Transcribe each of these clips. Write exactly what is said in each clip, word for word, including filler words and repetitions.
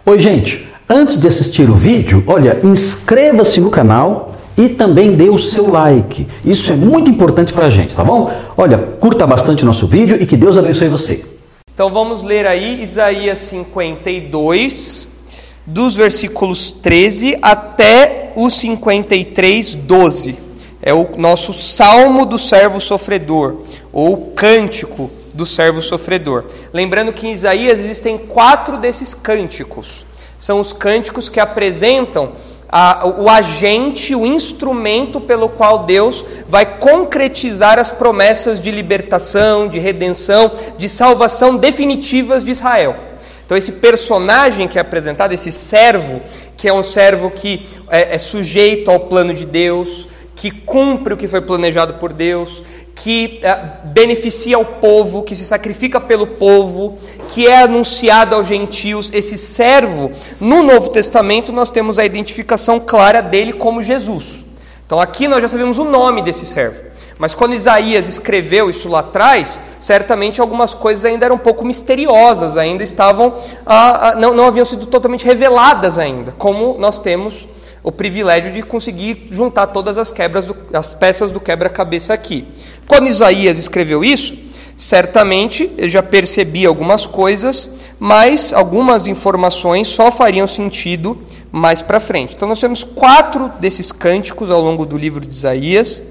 Oi, gente, antes de assistir o vídeo, olha, inscreva-se no canal e também dê o seu like. Isso é muito importante pra gente, tá bom? Olha, curta bastante o nosso vídeo e que Deus abençoe você. Então vamos ler aí Isaías cinquenta e dois, dos versículos treze até o cinquenta e três, doze. É o nosso salmo do servo sofredor, ou cântico do servo sofredor. Lembrando que em Isaías existem quatro desses cânticos. São os cânticos que apresentam a, o agente, o instrumento pelo qual Deus vai concretizar as promessas de libertação, de redenção, de salvação definitivas de Israel. Então esse personagem que é apresentado, esse servo, que é um servo que é, é sujeito ao plano de Deus, que cumpre o que foi planejado por Deus, que uh, beneficia o povo, que se sacrifica pelo povo, que é anunciado aos gentios. Esse servo, no Novo Testamento, nós temos a identificação clara dele como Jesus. Então aqui nós já sabemos o nome desse servo. Mas quando Isaías escreveu isso lá atrás, certamente algumas coisas ainda eram um pouco misteriosas, ainda estavam, ah, ah, não, não haviam sido totalmente reveladas ainda, como nós temos o privilégio de conseguir juntar todas as, quebras do, as peças do quebra-cabeça aqui. Quando Isaías escreveu isso, certamente ele já percebia algumas coisas, mas algumas informações só fariam sentido mais para frente. Então nós temos quatro desses cânticos ao longo do livro de Isaías,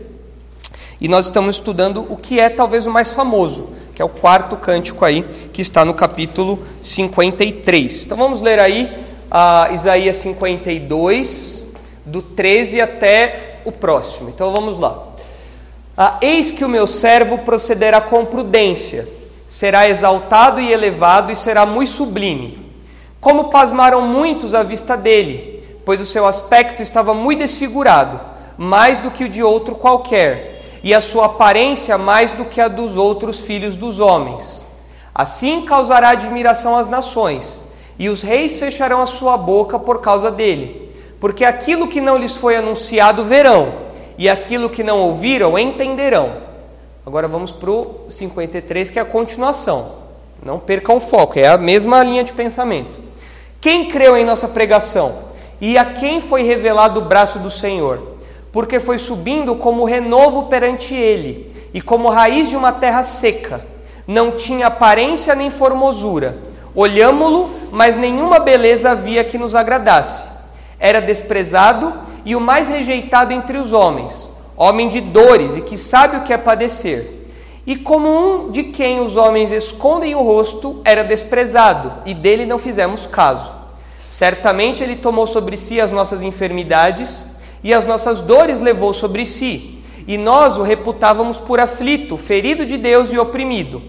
e nós estamos estudando o que é talvez o mais famoso, que é o quarto cântico aí, que está no capítulo cinquenta e três. Então vamos ler aí uh, Isaías cinquenta e dois, do treze até o próximo. Então vamos lá. Ah, eis que o meu servo procederá com prudência, será exaltado e elevado e será muito sublime. Como pasmaram muitos à vista dele, pois o seu aspecto estava muito desfigurado, mais do que o de outro qualquer, e a sua aparência mais do que a dos outros filhos dos homens. Assim causará admiração às nações, e os reis fecharão a sua boca por causa dele. Porque aquilo que não lhes foi anunciado verão, e aquilo que não ouviram entenderão. Agora vamos para o cinquenta e três, que é a continuação. Não percam o foco, é a mesma linha de pensamento. Quem creu em nossa pregação? E a quem foi revelado o braço do Senhor? Porque foi subindo como renovo perante ele, e como raiz de uma terra seca. Não tinha aparência nem formosura. Olhámo-lo, mas nenhuma beleza havia que nos agradasse. Era desprezado e o mais rejeitado entre os homens, homem de dores e que sabe o que é padecer. E como um de quem os homens escondem o rosto, era desprezado, e dele não fizemos caso. Certamente ele tomou sobre si as nossas enfermidades, e as nossas dores levou sobre si, e nós o reputávamos por aflito, ferido de Deus e oprimido.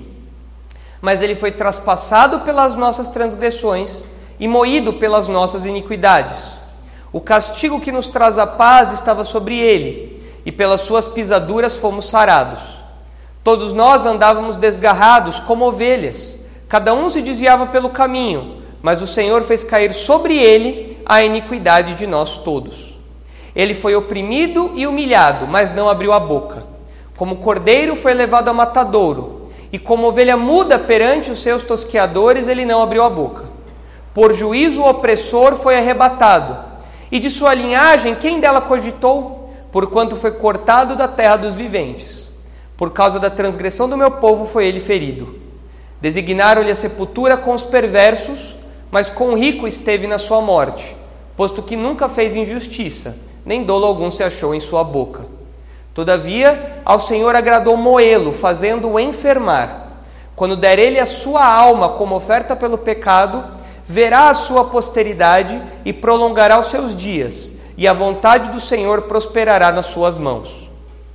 Mas ele foi traspassado pelas nossas transgressões e moído pelas nossas iniquidades. O castigo que nos traz a paz estava sobre ele, e pelas suas pisaduras fomos sarados. Todos nós andávamos desgarrados como ovelhas, cada um se desviava pelo caminho, mas o Senhor fez cair sobre ele a iniquidade de nós todos. Ele foi oprimido e humilhado, mas não abriu a boca. Como cordeiro foi levado ao matadouro, e como ovelha muda perante os seus tosqueadores, ele não abriu a boca. Por juízo o opressor foi arrebatado, e de sua linhagem, quem dela cogitou? Porquanto foi cortado da terra dos viventes. Por causa da transgressão do meu povo foi ele ferido. Designaram-lhe a sepultura com os perversos, mas com o rico esteve na sua morte, posto que nunca fez injustiça, nem dolo algum se achou em sua boca. Todavia, ao Senhor agradou moê-lo, fazendo-o enfermar. Quando der ele a sua alma como oferta pelo pecado, verá a sua posteridade e prolongará os seus dias, e a vontade do Senhor prosperará nas suas mãos.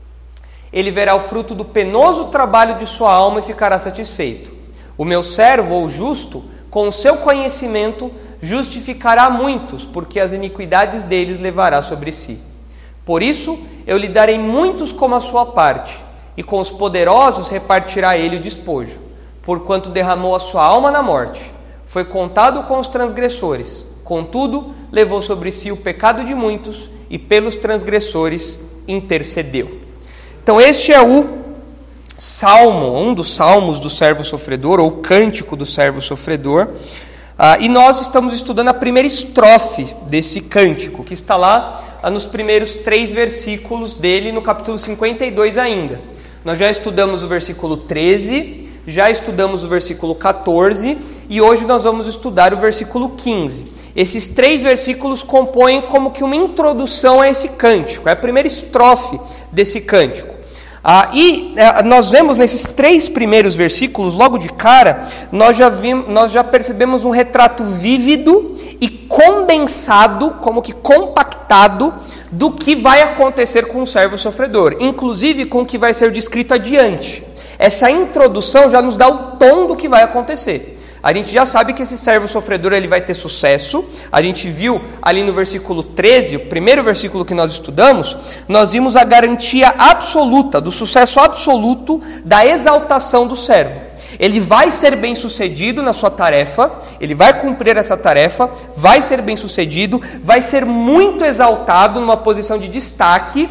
Ele verá o fruto do penoso trabalho de sua alma e ficará satisfeito. O meu servo, ou justo, com o seu conhecimento, justificará muitos, porque as iniquidades deles levará sobre si. Por isso, eu lhe darei muitos como a sua parte, e com os poderosos repartirá ele o despojo, porquanto derramou a sua alma na morte. Foi contado com os transgressores, contudo, levou sobre si o pecado de muitos, e pelos transgressores intercedeu. Então este é o salmo, um dos salmos do servo sofredor, ou cântico do servo sofredor. Ah, e nós estamos estudando a primeira estrofe desse cântico, que está lá ah, nos primeiros três versículos dele, no capítulo cinquenta e dois ainda. Nós já estudamos o versículo treze, já estudamos o versículo catorze e hoje nós vamos estudar o versículo quinze. Esses três versículos compõem como que uma introdução a esse cântico, é a primeira estrofe desse cântico. Ah, e ah, nós vemos nesses três primeiros versículos, logo de cara, nós já, vimos, nós já percebemos um retrato vívido e condensado, como que compactado, do que vai acontecer com o servo sofredor, inclusive com o que vai ser descrito adiante. Essa introdução já nos dá o tom do que vai acontecer. A gente já sabe que esse servo sofredor ele vai ter sucesso. A gente viu ali no versículo treze, o primeiro versículo que nós estudamos, nós vimos a garantia absoluta, do sucesso absoluto da exaltação do servo. Ele vai ser bem sucedido na sua tarefa, ele vai cumprir essa tarefa, vai ser bem sucedido, vai ser muito exaltado numa posição de destaque,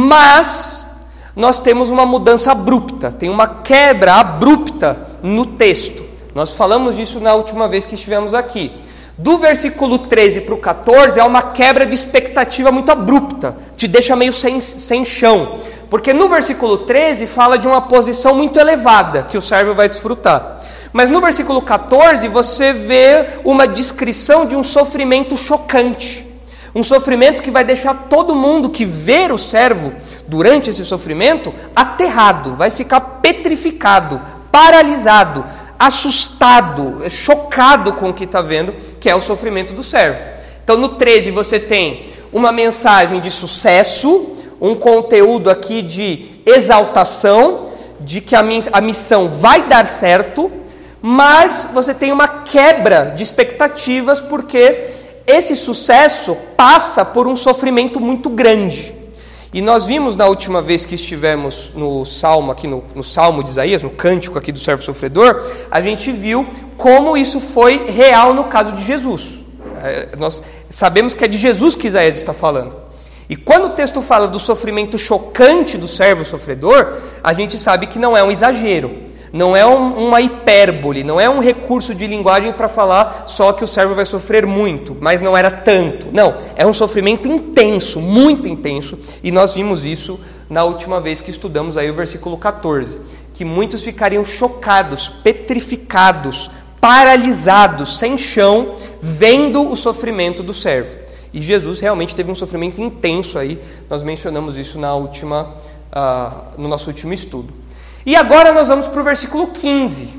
mas nós temos uma mudança abrupta, tem uma quebra abrupta no texto. Nós falamos disso na última vez que estivemos aqui. Do versículo treze para o catorze é uma quebra de expectativa muito abrupta, te deixa meio sem, sem chão. Porque no versículo treze fala de uma posição muito elevada que o servo vai desfrutar. Mas no versículo catorze você vê uma descrição de um sofrimento chocante. Um sofrimento que vai deixar todo mundo que ver o servo durante esse sofrimento aterrado, vai ficar petrificado, paralisado, assustado, chocado com o que está vendo, que é o sofrimento do servo. Então no treze você tem uma mensagem de sucesso, um conteúdo aqui de exaltação, de que a missão vai dar certo, mas você tem uma quebra de expectativas porque esse sucesso passa por um sofrimento muito grande. E nós vimos na última vez que estivemos no Salmo, aqui no, no Salmo de Isaías, no cântico aqui do servo sofredor, a gente viu como isso foi real no caso de Jesus. É, nós sabemos que é de Jesus que Isaías está falando. E quando o texto fala do sofrimento chocante do servo sofredor, a gente sabe que não é um exagero. Não é um, uma hipérbole, não é um recurso de linguagem para falar só que o servo vai sofrer muito, mas não era tanto. Não, é um sofrimento intenso, muito intenso, e nós vimos isso na última vez que estudamos aí o versículo catorze, que muitos ficariam chocados, petrificados, paralisados, sem chão, vendo o sofrimento do servo. E Jesus realmente teve um sofrimento intenso aí, nós mencionamos isso na última, uh, no nosso último estudo. E agora nós vamos para o versículo quinze,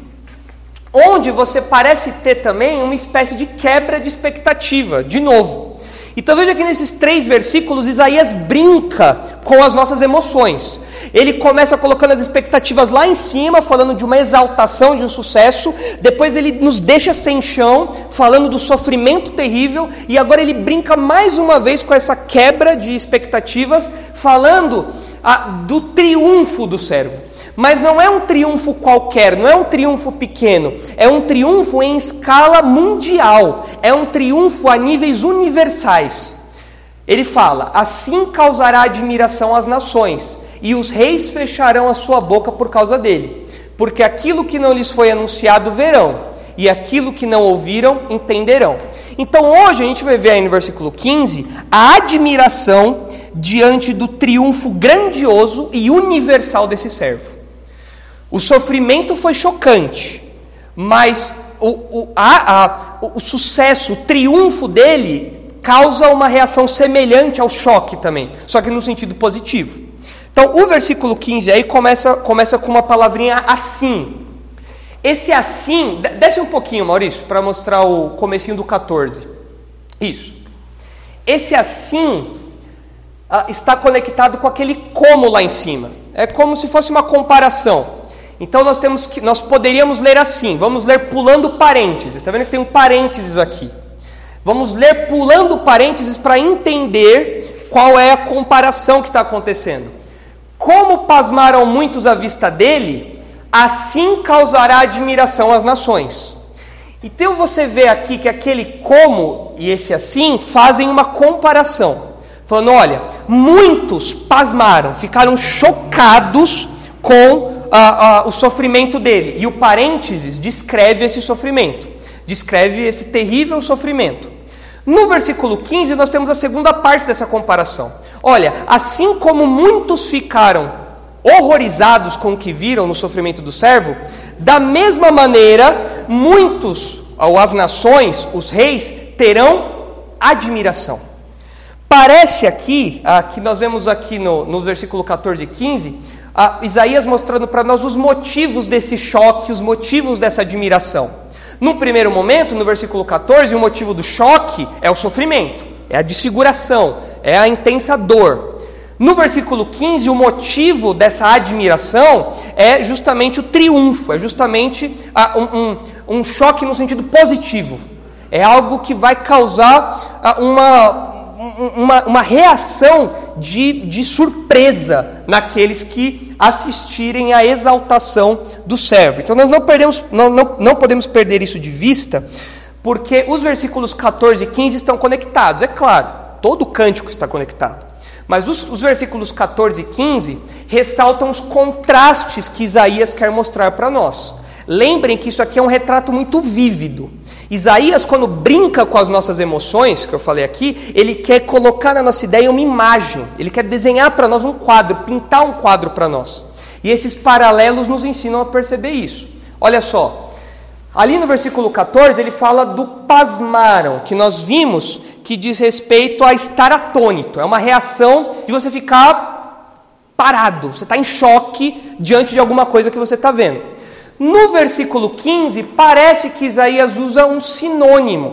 onde você parece ter também uma espécie de quebra de expectativa, de novo. Então veja que nesses três versículos Isaías brinca com as nossas emoções. Ele começa colocando as expectativas lá em cima, falando de uma exaltação, de um sucesso. Depois ele nos deixa sem chão, falando do sofrimento terrível. E agora ele brinca mais uma vez com essa quebra de expectativas, falando ah, do triunfo do servo. Mas não é um triunfo qualquer, não é um triunfo pequeno, é um triunfo em escala mundial, é um triunfo a níveis universais. Ele fala, assim causará admiração às nações, e os reis fecharão a sua boca por causa dele, porque aquilo que não lhes foi anunciado verão, e aquilo que não ouviram entenderão. Então hoje a gente vai ver aí no versículo quinze, a admiração diante do triunfo grandioso e universal desse servo. O sofrimento foi chocante, mas o, o, a, a, o sucesso, o triunfo dele causa uma reação semelhante ao choque também, só que no sentido positivo. Então o versículo quinze aí começa, começa com uma palavrinha assim. Esse assim, desce um pouquinho, Maurício, para mostrar o comecinho do catorze. Isso. Esse assim ah, está conectado com aquele como lá em cima. É como se fosse uma comparação. Então nós temos que, nós poderíamos ler assim, vamos ler pulando parênteses, está vendo que tem um parênteses aqui. Vamos ler pulando parênteses para entender qual é a comparação que está acontecendo. Como pasmaram muitos à vista dele, assim causará admiração às nações. Então você vê aqui que aquele como e esse assim fazem uma comparação. Falando, olha, muitos pasmaram, ficaram chocados com Ah, ah, o sofrimento dele, e o parênteses descreve esse sofrimento, descreve esse terrível sofrimento. No versículo quinze, nós temos a segunda parte dessa comparação. Olha, assim como muitos ficaram horrorizados com o que viram no sofrimento do servo, da mesma maneira, muitos, ou as nações, os reis, terão admiração. Parece aqui, ah, que nós vemos aqui no, no versículo catorze e quinze, ah, Isaías mostrando para nós os motivos desse choque, os motivos dessa admiração. No primeiro momento, no versículo catorze, o motivo do choque é o sofrimento, é a desfiguração, é a intensa dor. No versículo quinze, o motivo dessa admiração é justamente o triunfo, é justamente ah, um, um, um choque no sentido positivo. É algo que vai causar ah, uma... Uma, uma reação de, de surpresa naqueles que assistirem à exaltação do servo. Então nós não, perdemos, não, não, não podemos perder isso de vista, porque os versículos catorze e quinze estão conectados. É claro, todo o cântico está conectado. Mas os, os versículos catorze e quinze ressaltam os contrastes que Isaías quer mostrar para nós. Lembrem que isso aqui é um retrato muito vívido. Isaías, quando brinca com as nossas emoções, que eu falei aqui, ele quer colocar na nossa ideia uma imagem, ele quer desenhar para nós um quadro, pintar um quadro para nós. E esses paralelos nos ensinam a perceber isso. Olha só, ali no versículo catorze ele fala do pasmaram, que nós vimos que diz respeito a estar atônito, é uma reação de você ficar parado, você está em choque diante de alguma coisa que você está vendo. No versículo quinze, parece que Isaías usa um sinônimo.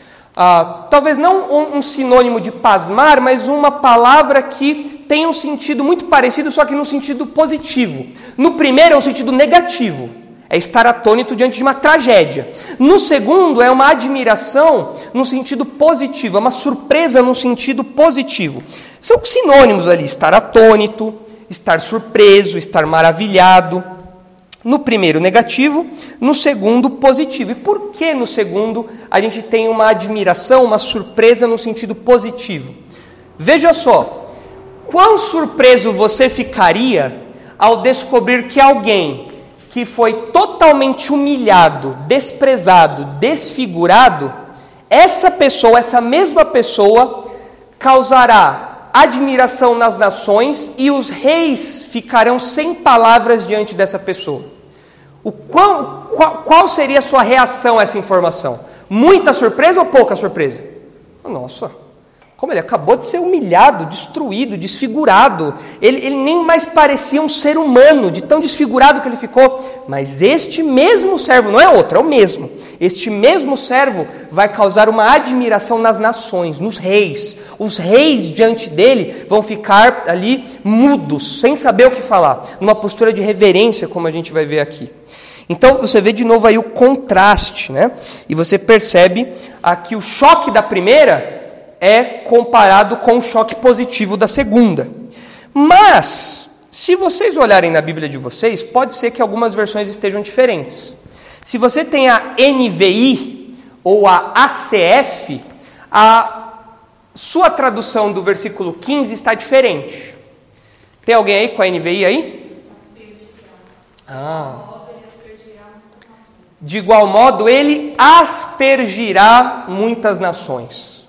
Ah, talvez não um, um sinônimo de pasmar, mas uma palavra que tem um sentido muito parecido, só que no sentido positivo. No primeiro é um sentido negativo, é estar atônito diante de uma tragédia. No segundo é uma admiração no sentido positivo, é uma surpresa no sentido positivo. São sinônimos ali, estar atônito, estar surpreso, estar maravilhado. No primeiro, negativo. No segundo, positivo. E por que no segundo a gente tem uma admiração, uma surpresa no sentido positivo? Veja só, quão surpreso você ficaria ao descobrir que alguém que foi totalmente humilhado, desprezado, desfigurado, essa pessoa, essa mesma pessoa, causará admiração nas nações e os reis ficarão sem palavras diante dessa pessoa. O qual, qual, qual seria a sua reação a essa informação? Muita surpresa ou pouca surpresa? Nossa, como ele acabou de ser humilhado, destruído, desfigurado. Ele, ele nem mais parecia um ser humano, de tão desfigurado que ele ficou. Mas este mesmo servo, não é outro, é o mesmo. Este mesmo servo vai causar uma admiração nas nações, nos reis. Os reis diante dele vão ficar ali mudos, sem saber o que falar, numa postura de reverência, como a gente vai ver aqui. Então você vê de novo aí o contraste, né? E você percebe aqui o choque da primeira é comparado com o choque positivo da segunda. Mas, se vocês olharem na Bíblia de vocês, pode ser que algumas versões estejam diferentes. Se você tem a N V I ou a A C F, a sua tradução do versículo quinze está diferente. Tem alguém aí com a N V I aí? Ah. De igual modo, ele aspergirá muitas nações.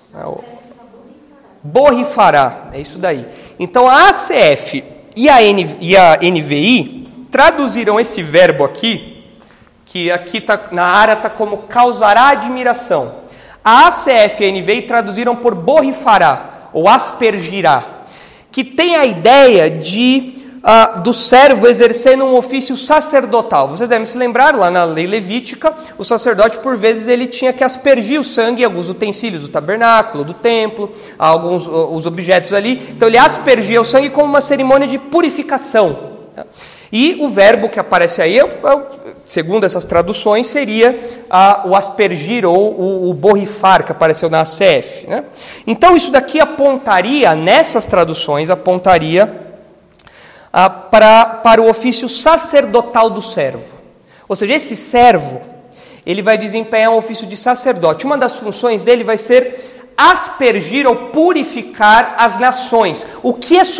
Borrifará, é isso daí. Então a A C F e a, N, e a N V I traduziram esse verbo aqui, que aqui tá, na área está como causará admiração. A A C F e a N V I traduziram por borrifará, ou aspergirá, que tem a ideia de Uh, do servo exercendo um ofício sacerdotal. Vocês devem se lembrar, lá na lei levítica, o sacerdote, por vezes, ele tinha que aspergir o sangue em alguns utensílios do tabernáculo, do templo, alguns uh, os objetos ali. Então, ele aspergia o sangue como uma cerimônia de purificação. E o verbo que aparece aí, segundo essas traduções, seria uh, o aspergir ou o, o borrifar, que apareceu na A C F. Né? Então, isso daqui apontaria, nessas traduções, apontaria Ah, para, para o ofício sacerdotal do servo. Ou seja, esse servo, ele vai desempenhar um ofício de sacerdote. Uma das funções dele vai ser aspergir ou purificar as nações, o que é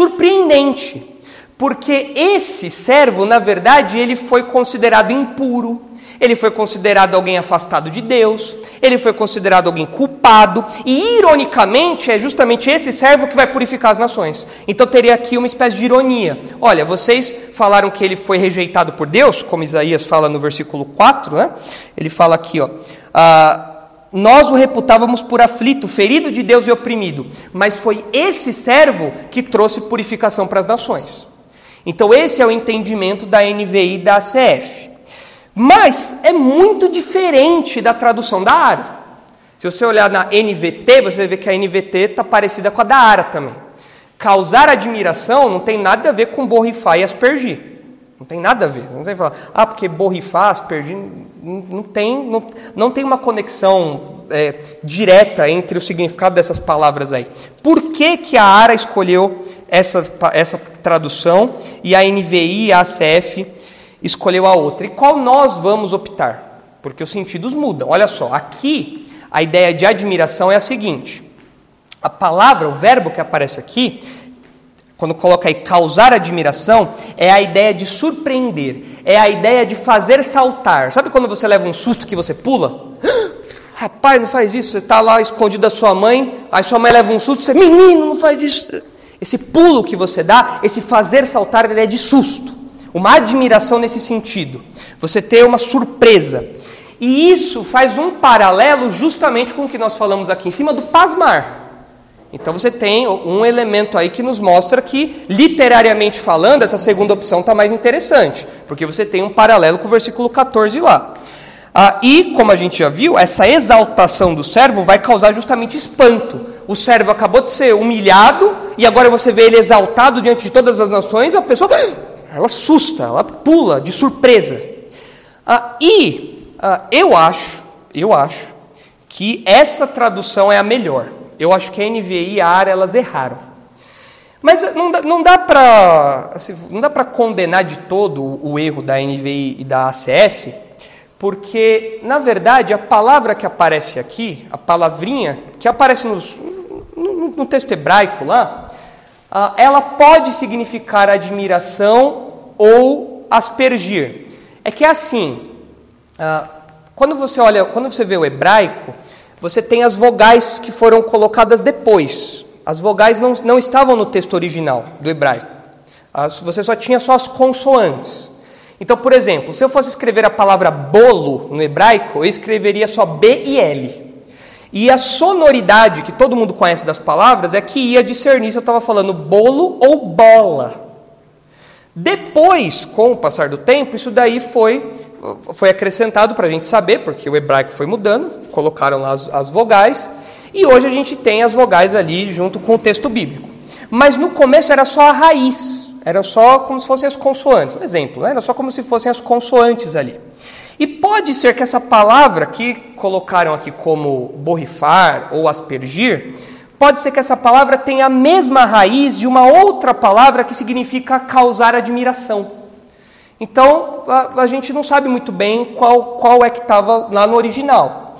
surpreendente, porque esse servo, na verdade, ele foi considerado impuro, ele foi considerado alguém afastado de Deus, ele foi considerado alguém culpado, e ironicamente é justamente esse servo que vai purificar as nações. Então teria aqui uma espécie de ironia. Olha, vocês falaram que ele foi rejeitado por Deus, como Isaías fala no versículo quatro, né? Ele fala aqui, ó, ah, nós o reputávamos por aflito, ferido de Deus e oprimido, mas foi esse servo que trouxe purificação para as nações. Então esse é o entendimento da N V I e da A C F. Mas é muito diferente da tradução da ARA. Se você olhar na N V T, você vai ver que a N V T está parecida com a da ARA também. Causar admiração não tem nada a ver com borrifar e aspergir. Não tem nada a ver. Não tem que falar, ah, porque borrifar, aspergir, não, não, tem, não, não tem uma conexão é, direta entre o significado dessas palavras aí. Por que, que a ARA escolheu essa, essa tradução e a N V I e a A C F escolheu a outra? E qual nós vamos optar? Porque os sentidos mudam. Olha só, aqui a ideia de admiração é a seguinte. A palavra, o verbo que aparece aqui, quando coloca aí causar admiração, é a ideia de surpreender, é a ideia de fazer saltar. Sabe quando você leva um susto que você pula? Rapaz, não faz isso. Você está lá escondido da sua mãe, aí sua mãe leva um susto, você, menino, não faz isso. Esse pulo que você dá, esse fazer saltar, ele é de susto. Uma admiração nesse sentido. Você ter uma surpresa. E isso faz um paralelo justamente com o que nós falamos aqui em cima do pasmar. Então você tem um elemento aí que nos mostra que, literariamente falando, essa segunda opção está mais interessante. Porque você tem um paralelo com o versículo catorze lá. Ah, e, como a gente já viu, essa exaltação do servo vai causar justamente espanto. O servo acabou de ser humilhado e agora você vê ele exaltado diante de todas as nações, a pessoa... ela assusta, ela pula de surpresa. Ah, e ah, eu acho, eu acho que essa tradução é a melhor. Eu acho que a N V I e a ARA, elas erraram. Mas não dá, não dá para assim, não dá para condenar de todo o, o erro da N V I e da A C F, porque, na verdade, a palavra que aparece aqui, a palavrinha que aparece nos, no, no texto hebraico lá, Uh, ela pode significar admiração ou aspergir. É que é assim, uh, quando você olha, quando você vê o hebraico, você tem as vogais que foram colocadas depois. As vogais não, não estavam no texto original do hebraico. As, você só tinha só as consoantes. Então, por exemplo, se eu fosse escrever a palavra bolo no hebraico, eu escreveria só B e L. E a sonoridade que todo mundo conhece das palavras é que ia discernir se eu estava falando bolo ou bola. Depois, com o passar do tempo, isso daí foi, foi acrescentado para a gente saber, porque o hebraico foi mudando, colocaram lá as, as vogais, e hoje a gente tem as vogais ali junto com o texto bíblico. Mas no começo era só a raiz, era só como se fossem as consoantes. Um exemplo, né? Era só como se fossem as consoantes ali. E pode ser que essa palavra que colocaram aqui como borrifar ou aspergir, pode ser que essa palavra tenha a mesma raiz de uma outra palavra que significa causar admiração. Então, a, a gente não sabe muito bem qual, qual é que estava lá no original.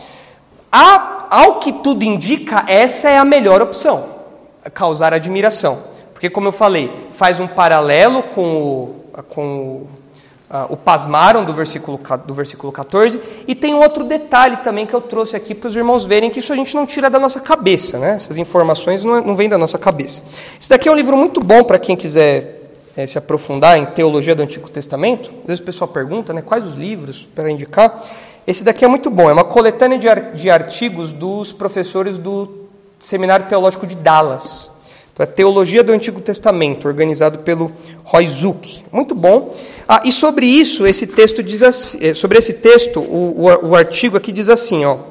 A, ao que tudo indica, essa é a melhor opção, causar admiração. Porque, como eu falei, faz um paralelo com o... Com o Uh, o pasmaram do versículo, do versículo catorze, e tem um outro detalhe também que eu trouxe aqui para os irmãos verem, que isso a gente não tira da nossa cabeça, né? Essas informações não, não vêm da nossa cabeça. Isso daqui é um livro muito bom para quem quiser é, se aprofundar em teologia do Antigo Testamento. Às vezes o pessoal pergunta, né, quais os livros para indicar. Esse daqui é muito bom, é uma coletânea de, ar, de artigos dos professores do Seminário Teológico de Dallas. Então, é Teologia do Antigo Testamento, organizado pelo Roy Zuck. Muito bom. Ah, e sobre isso, esse texto diz assim, sobre esse texto, o, o, o artigo aqui diz assim, ó,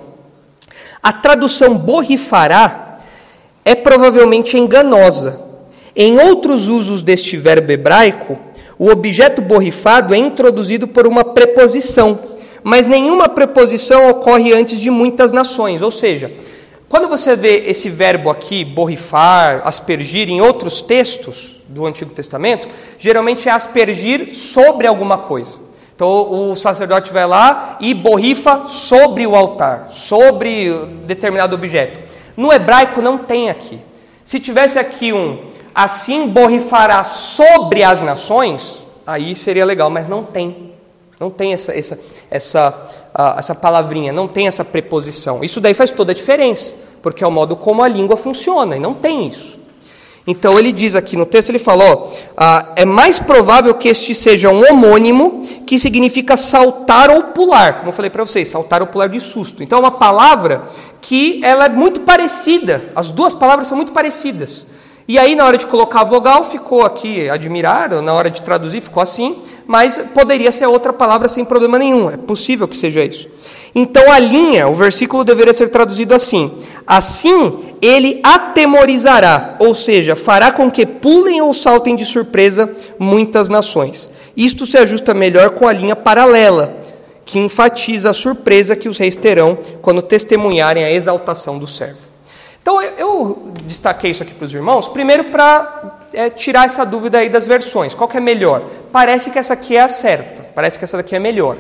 a tradução borrifará é provavelmente enganosa. Em outros usos deste verbo hebraico, o objeto borrifado é introduzido por uma preposição, mas nenhuma preposição ocorre antes de muitas nações. Ou seja, quando você vê esse verbo aqui, borrifar, aspergir, em outros textos do Antigo Testamento, geralmente é aspergir sobre alguma coisa. Então o sacerdote vai lá e borrifa sobre o altar, sobre determinado objeto. No hebraico não tem aqui. Se tivesse aqui um, assim borrifará sobre as nações, aí seria legal, mas não tem. Não tem essa, essa, essa, uh, essa palavrinha, não tem essa preposição. Isso daí faz toda a diferença, porque é o modo como a língua funciona, e não tem isso. Então ele diz aqui no texto, ele fala, ó, uh, é mais provável que este seja um homônimo, que significa saltar ou pular, como eu falei para vocês, saltar ou pular de susto. Então é uma palavra que ela é muito parecida, as duas palavras são muito parecidas. E aí na hora de colocar a vogal ficou aqui admirado, na hora de traduzir ficou assim, mas poderia ser outra palavra sem problema nenhum, é possível que seja isso. Então a linha, o versículo deveria ser traduzido assim: assim ele atemorizará, ou seja, fará com que pulem ou saltem de surpresa muitas nações. Isto se ajusta melhor com a linha paralela, que enfatiza a surpresa que os reis terão quando testemunharem a exaltação do servo. Então eu, eu destaquei isso aqui para os irmãos, primeiro para é, tirar essa dúvida aí das versões, qual que é melhor? Parece que essa aqui é a certa, parece que essa daqui é melhor.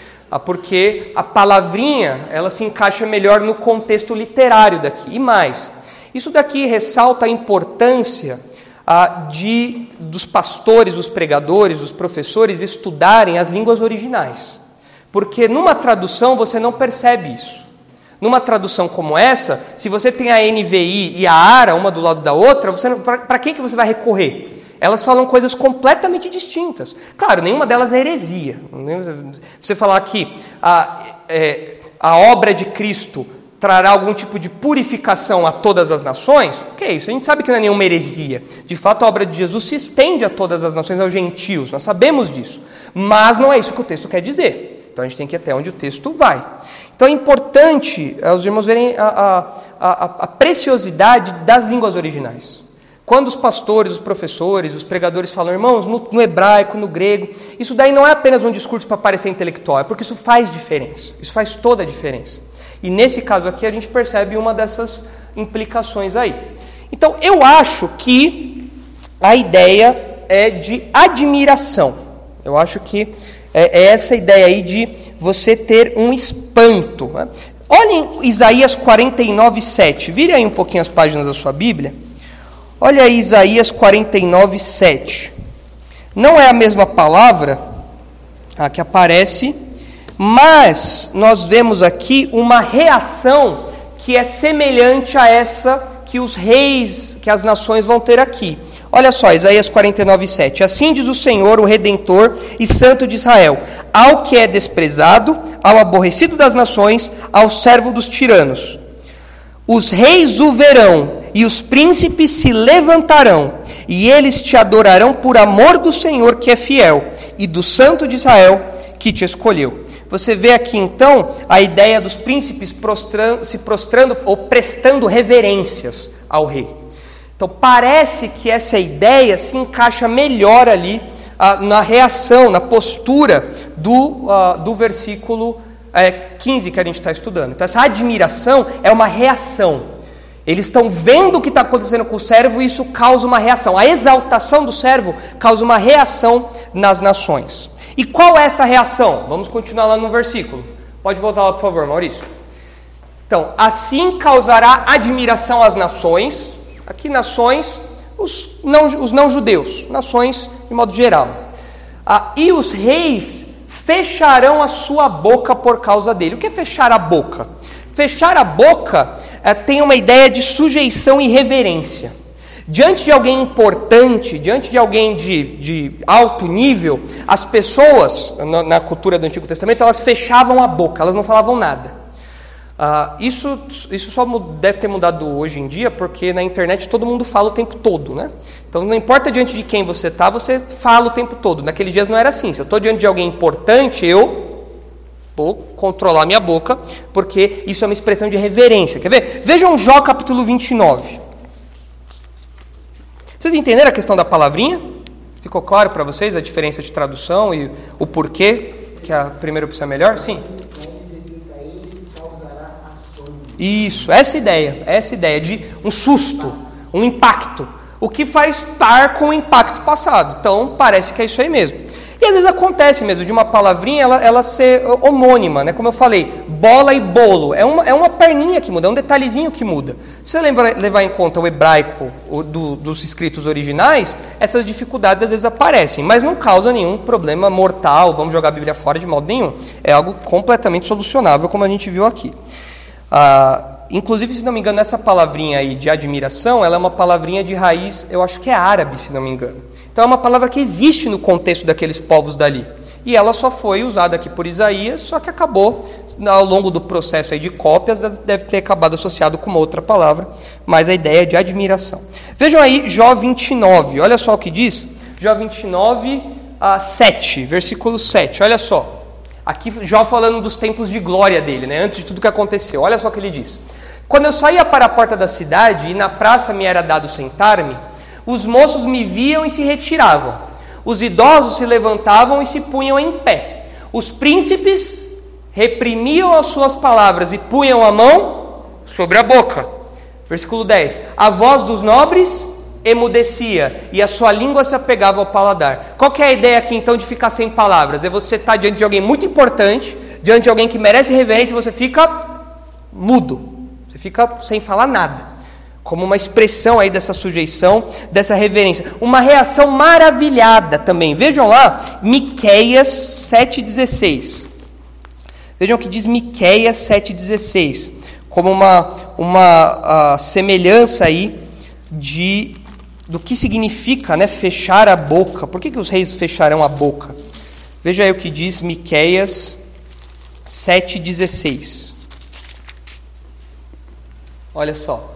Porque a palavrinha, ela se encaixa melhor no contexto literário daqui. E mais, isso daqui ressalta a importância ah, de, dos pastores, dos pregadores, dos professores estudarem as línguas originais. Porque numa tradução você não percebe isso. Numa tradução como essa, se você tem a N V I e a ARA, uma do lado da outra, para quem que você vai recorrer? Elas falam coisas completamente distintas. Claro, nenhuma delas é heresia. Você falar que a, é, a obra de Cristo trará algum tipo de purificação a todas as nações, o que é isso? A gente sabe que não é nenhuma heresia. De fato, a obra de Jesus se estende a todas as nações, aos gentios. Nós sabemos disso. Mas não é isso que o texto quer dizer. Então a gente tem que ir até onde o texto vai. Então é importante os irmãos verem a, a, a, a preciosidade das línguas originais. Quando os pastores, os professores, os pregadores falam, irmãos, no, no hebraico, no grego, isso daí não é apenas um discurso para parecer intelectual, é porque isso faz diferença, isso faz toda a diferença. E nesse caso aqui a gente percebe uma dessas implicações aí. Então eu acho que a ideia é de admiração. Eu acho que é, é essa ideia aí de você ter um espanto. Né? Olhem Isaías quarenta e nove, sete. Vire aí um pouquinho as páginas da sua Bíblia. Olha aí Isaías quarenta e nove, sete. Não é a mesma palavra a que aparece, mas nós vemos aqui uma reação que é semelhante a essa que os reis, que as nações vão ter aqui. Olha só, Isaías quarenta e nove, sete. Assim diz o Senhor, o Redentor e Santo de Israel, ao que é desprezado, ao aborrecido das nações, ao servo dos tiranos. Os reis o verão, e os príncipes se levantarão, e eles te adorarão por amor do Senhor que é fiel, e do Santo de Israel que te escolheu. Você vê aqui então a ideia dos príncipes prostrando, se prostrando ou prestando reverências ao rei. Então parece que essa ideia se encaixa melhor ali ah, na reação, na postura do, ah, do versículo é, quinze que a gente está estudando. Então essa admiração é uma reação. Eles estão vendo o que está acontecendo com o servo e isso causa uma reação. A exaltação do servo causa uma reação nas nações. E qual é essa reação? Vamos continuar lá no versículo. Pode voltar lá, por favor, Maurício. Então, assim causará admiração às nações. Aqui nações, os não, os não judeus. Nações de modo geral. Ah, e os reis fecharão a sua boca por causa dele. O que é fechar a boca? Fechar a boca é, tem uma ideia de sujeição e reverência. Diante de alguém importante, diante de alguém de, de alto nível, as pessoas, na, na cultura do Antigo Testamento, elas fechavam a boca, elas não falavam nada. Ah, isso, isso só deve ter mudado hoje em dia, porque na internet todo mundo fala o tempo todo, né? Então não importa diante de quem você está, você fala o tempo todo. Naqueles dias não era assim. Se eu estou diante de alguém importante, eu vou controlar minha boca, porque isso é uma expressão de reverência. Quer ver? Vejam Jó capítulo vinte e nove. Vocês entenderam a questão da palavrinha? Ficou claro para vocês a diferença de tradução e o porquê que a primeira opção é melhor? Sim. Isso, essa ideia, essa ideia de um susto, um impacto. O que faz par com o impacto passado. Então, parece que é isso aí mesmo. E às vezes acontece mesmo, de uma palavrinha ela, ela ser homônima, né? Como eu falei, bola e bolo, é uma, é uma perninha que muda, é um detalhezinho que muda. Se você lembra, levar em conta o hebraico o, do, dos escritos originais, essas dificuldades às vezes aparecem, mas não causa nenhum problema mortal, vamos jogar a Bíblia fora de modo nenhum. É algo completamente solucionável, como a gente viu aqui. Ah, inclusive, se não me engano, essa palavrinha aí de admiração, ela é uma palavrinha de raiz, eu acho que é árabe, se não me engano. Então é uma palavra que existe no contexto daqueles povos dali. E ela só foi usada aqui por Isaías, só que acabou, ao longo do processo aí de cópias, deve ter acabado associado com uma outra palavra, mas a ideia é de admiração. Vejam aí Jó vinte e nove, olha só o que diz. Jó vinte e nove, sete, versículo sete, olha só. Aqui Jó falando dos tempos de glória dele, né? Antes de tudo que aconteceu. Olha só o que ele diz. Quando eu saía para a porta da cidade e na praça me era dado sentar-me, os moços me viam e se retiravam. Os idosos se levantavam e se punham em pé. Os príncipes reprimiam as suas palavras e punham a mão sobre a boca. Versículo dez. A voz dos nobres emudecia e a sua língua se apegava ao paladar. Qual que é a ideia aqui então de ficar sem palavras? É você estar diante de alguém muito importante, diante de alguém que merece reverência e você fica mudo. Você fica sem falar nada. Como uma expressão aí dessa sujeição, dessa reverência. Uma reação maravilhada também. Vejam lá, Miqueias sete dezesseis. Vejam o que diz Miqueias sete dezesseis. Como uma, uma uh, semelhança aí de, do que significa, né, fechar a boca. Por que, que os reis fecharão a boca? Veja aí o que diz Miqueias sete dezesseis. Olha só.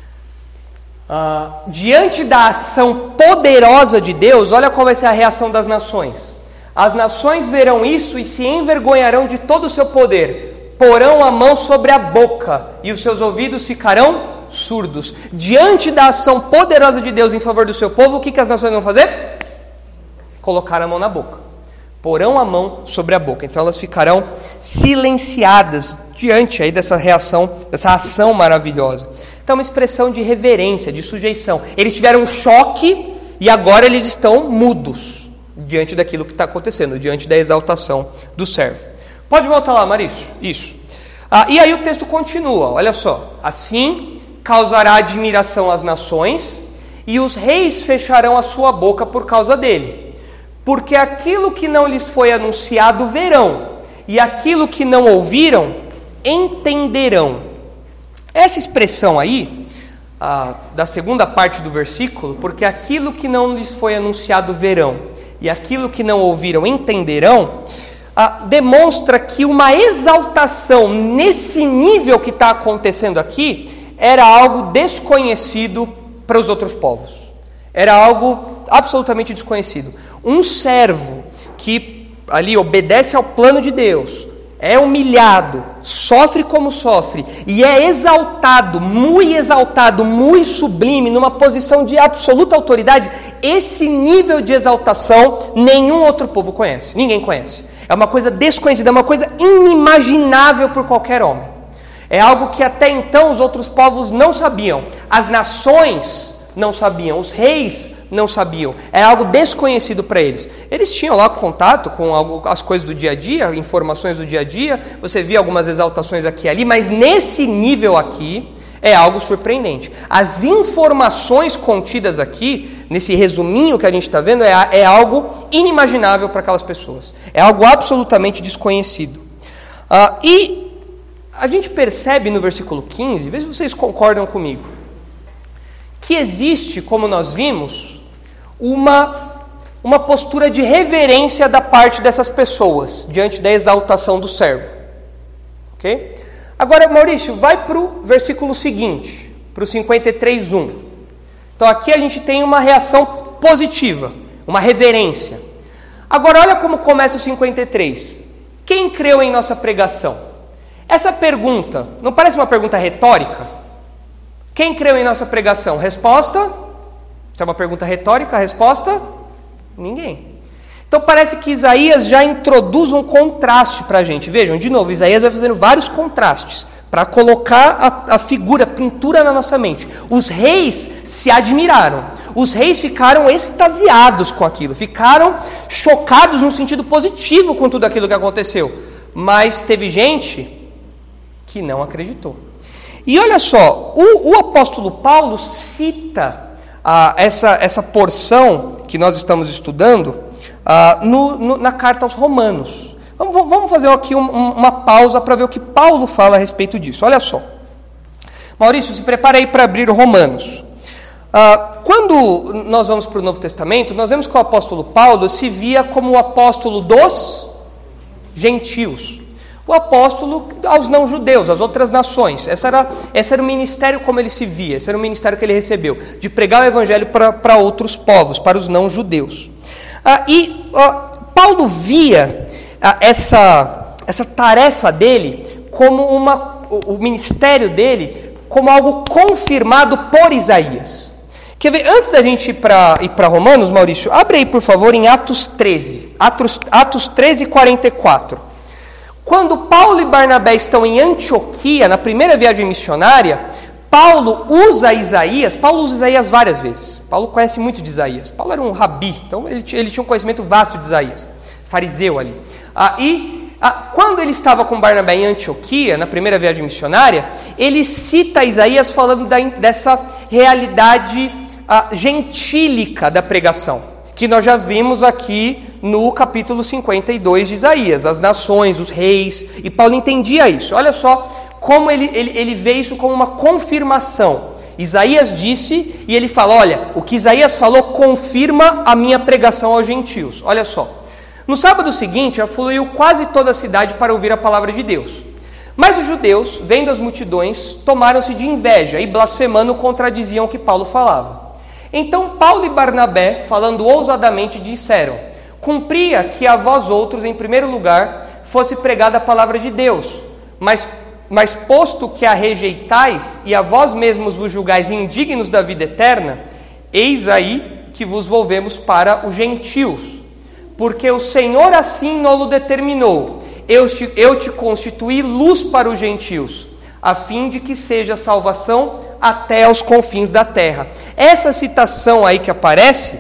Uh, diante da ação poderosa de Deus, olha qual vai ser a reação das nações. As nações verão isso e se envergonharão de todo o seu poder, porão a mão sobre a boca e os seus ouvidos ficarão surdos. Diante da ação poderosa de Deus em favor do seu povo, o que, que as nações vão fazer? Colocar a mão na boca. Porão a mão sobre a boca. Então elas ficarão silenciadas diante aí dessa reação, dessa ação maravilhosa. Então, uma expressão de reverência, de sujeição. Eles tiveram um choque e agora eles estão mudos diante daquilo que está acontecendo, diante da exaltação do servo. Pode voltar lá, Marício? Isso. Ah, e aí o texto continua, olha só. Assim causará admiração às nações e os reis fecharão a sua boca por causa dele. Porque aquilo que não lhes foi anunciado verão, e aquilo que não ouviram entenderão. Essa expressão aí, ah, da segunda parte do versículo, porque aquilo que não lhes foi anunciado verão, e aquilo que não ouviram entenderão, ah, demonstra que uma exaltação nesse nível que está acontecendo aqui, era algo desconhecido para os outros povos. Era algo absolutamente desconhecido. Um servo que ali obedece ao plano de Deus, é humilhado, sofre como sofre, e é exaltado, muito exaltado, muito sublime, numa posição de absoluta autoridade. Esse nível de exaltação nenhum outro povo conhece, ninguém conhece. É uma coisa desconhecida, é uma coisa inimaginável por qualquer homem. É algo que até então os outros povos não sabiam, as nações não sabiam, os reis não sabiam, é algo desconhecido para eles. Eles tinham lá contato com algo, as coisas do dia a dia, informações do dia a dia, você via algumas exaltações aqui e ali, mas nesse nível aqui é algo surpreendente. As informações contidas aqui, nesse resuminho que a gente está vendo, é, é algo inimaginável para aquelas pessoas, é algo absolutamente desconhecido. Ah, e a gente percebe no versículo quinze, vê se vocês concordam comigo, que existe, como nós vimos, uma, uma postura de reverência da parte dessas pessoas, diante da exaltação do servo. Ok? Agora, Maurício, vai para o versículo seguinte, para o cinquenta e três, um. Então aqui a gente tem uma reação positiva, uma reverência. Agora olha como começa o cinquenta e três. Quem creu em nossa pregação? Essa pergunta, não parece uma pergunta retórica? Quem creu em nossa pregação? Resposta? Isso é uma pergunta retórica, a resposta? Ninguém. Então parece que Isaías já introduz um contraste para a gente. Vejam, de novo, Isaías vai fazendo vários contrastes para colocar a, a figura, a pintura na nossa mente. Os reis se admiraram. Os reis ficaram extasiados com aquilo, ficaram chocados no sentido positivo com tudo aquilo que aconteceu. Mas teve gente que não acreditou. E olha só, o, o apóstolo Paulo cita ah, essa, essa porção que nós estamos estudando ah, no, no, na carta aos Romanos. Vamos, vamos fazer aqui um, um, uma pausa para ver o que Paulo fala a respeito disso. Olha só. Maurício, se prepara aí para abrir Romanos. Ah, quando nós vamos para o Novo Testamento, nós vemos que o apóstolo Paulo se via como o apóstolo dos gentios. O apóstolo aos não-judeus, às outras nações. Esse era, esse era o ministério como ele se via, esse era o ministério que ele recebeu, de pregar o evangelho para outros povos, para os não-judeus. Ah, e ah, Paulo via ah, essa, essa tarefa dele como uma, o, o ministério dele como algo confirmado por Isaías. Quer ver, antes da gente ir para ir para Romanos, Maurício, abre aí por favor em Atos treze, Atos, Atos treze, quarenta e quatro. Quando Paulo e Barnabé estão em Antioquia, na primeira viagem missionária, Paulo usa Isaías, Paulo usa Isaías várias vezes. Paulo conhece muito de Isaías. Paulo era um rabi, então ele, ele tinha um conhecimento vasto de Isaías, fariseu ali. Ah, e ah, quando ele estava com Barnabé em Antioquia, na primeira viagem missionária, ele cita Isaías falando da, dessa realidade ah, gentílica da pregação, que nós já vimos aqui no capítulo cinquenta e dois de Isaías, as nações, os reis, e Paulo entendia isso. Olha só como ele, ele, ele vê isso como uma confirmação. Isaías disse, e ele fala, olha, o que Isaías falou confirma a minha pregação aos gentios. Olha só, no sábado seguinte, afluiu quase toda a cidade para ouvir a palavra de Deus. Mas os judeus, vendo as multidões, tomaram-se de inveja e blasfemando contradiziam o que Paulo falava. Então Paulo e Barnabé, falando ousadamente, disseram, cumpria que a vós outros, em primeiro lugar, fosse pregada a palavra de Deus, mas, mas posto que a rejeitais e a vós mesmos vos julgais indignos da vida eterna, eis aí que vos volvemos para os gentios, porque o Senhor assim nolo determinou, eu te, eu te constituí luz para os gentios, a fim de que seja salvação até aos confins da terra. Essa citação aí que aparece,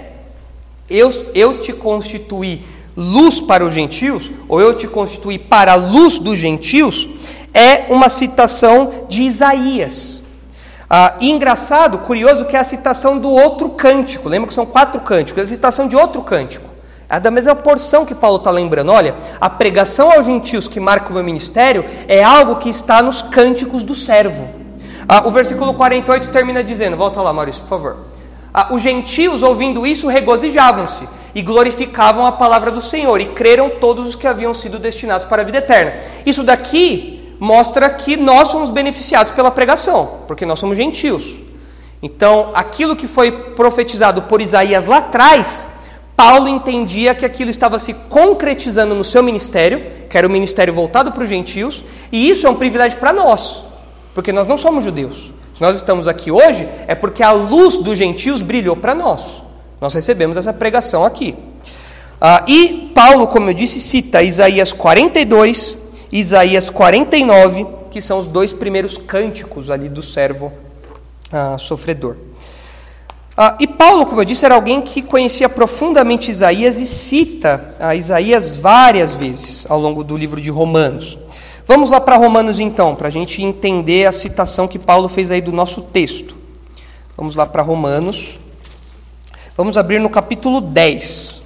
Eu, eu te constituí luz para os gentios, ou eu te constituí para a luz dos gentios, é uma citação de Isaías. Ah, e engraçado, curioso, que é a citação do outro cântico. Lembra que são quatro cânticos? É a citação de outro cântico. É da mesma porção que Paulo está lembrando. Olha, a pregação aos gentios que marca o meu ministério é algo que está nos cânticos do servo. Ah, o versículo quarenta e oito termina dizendo, volta lá, Maurício, por favor. Ah, os gentios, ouvindo isso, regozijavam-se e glorificavam a palavra do Senhor, e creram todos os que haviam sido destinados para a vida eterna. Isso daqui mostra que nós somos beneficiados pela pregação, porque nós somos gentios. Então, aquilo que foi profetizado por Isaías lá atrás, Paulo entendia que aquilo estava se concretizando no seu ministério, que era o ministério voltado para os gentios, e isso é um privilégio para nós, porque nós não somos judeus. Se nós estamos aqui hoje, é porque a luz dos gentios brilhou para nós. Nós recebemos essa pregação aqui. Ah, e Paulo, como eu disse, cita Isaías quarenta e dois e Isaías quarenta e nove, que são os dois primeiros cânticos ali do servo ah, sofredor. Ah, e Paulo, como eu disse, era alguém que conhecia profundamente Isaías e cita ah, Isaías várias vezes ao longo do livro de Romanos. Vamos lá para Romanos então, para a gente entender a citação que Paulo fez aí do nosso texto. Vamos lá para Romanos. Vamos abrir no capítulo dez.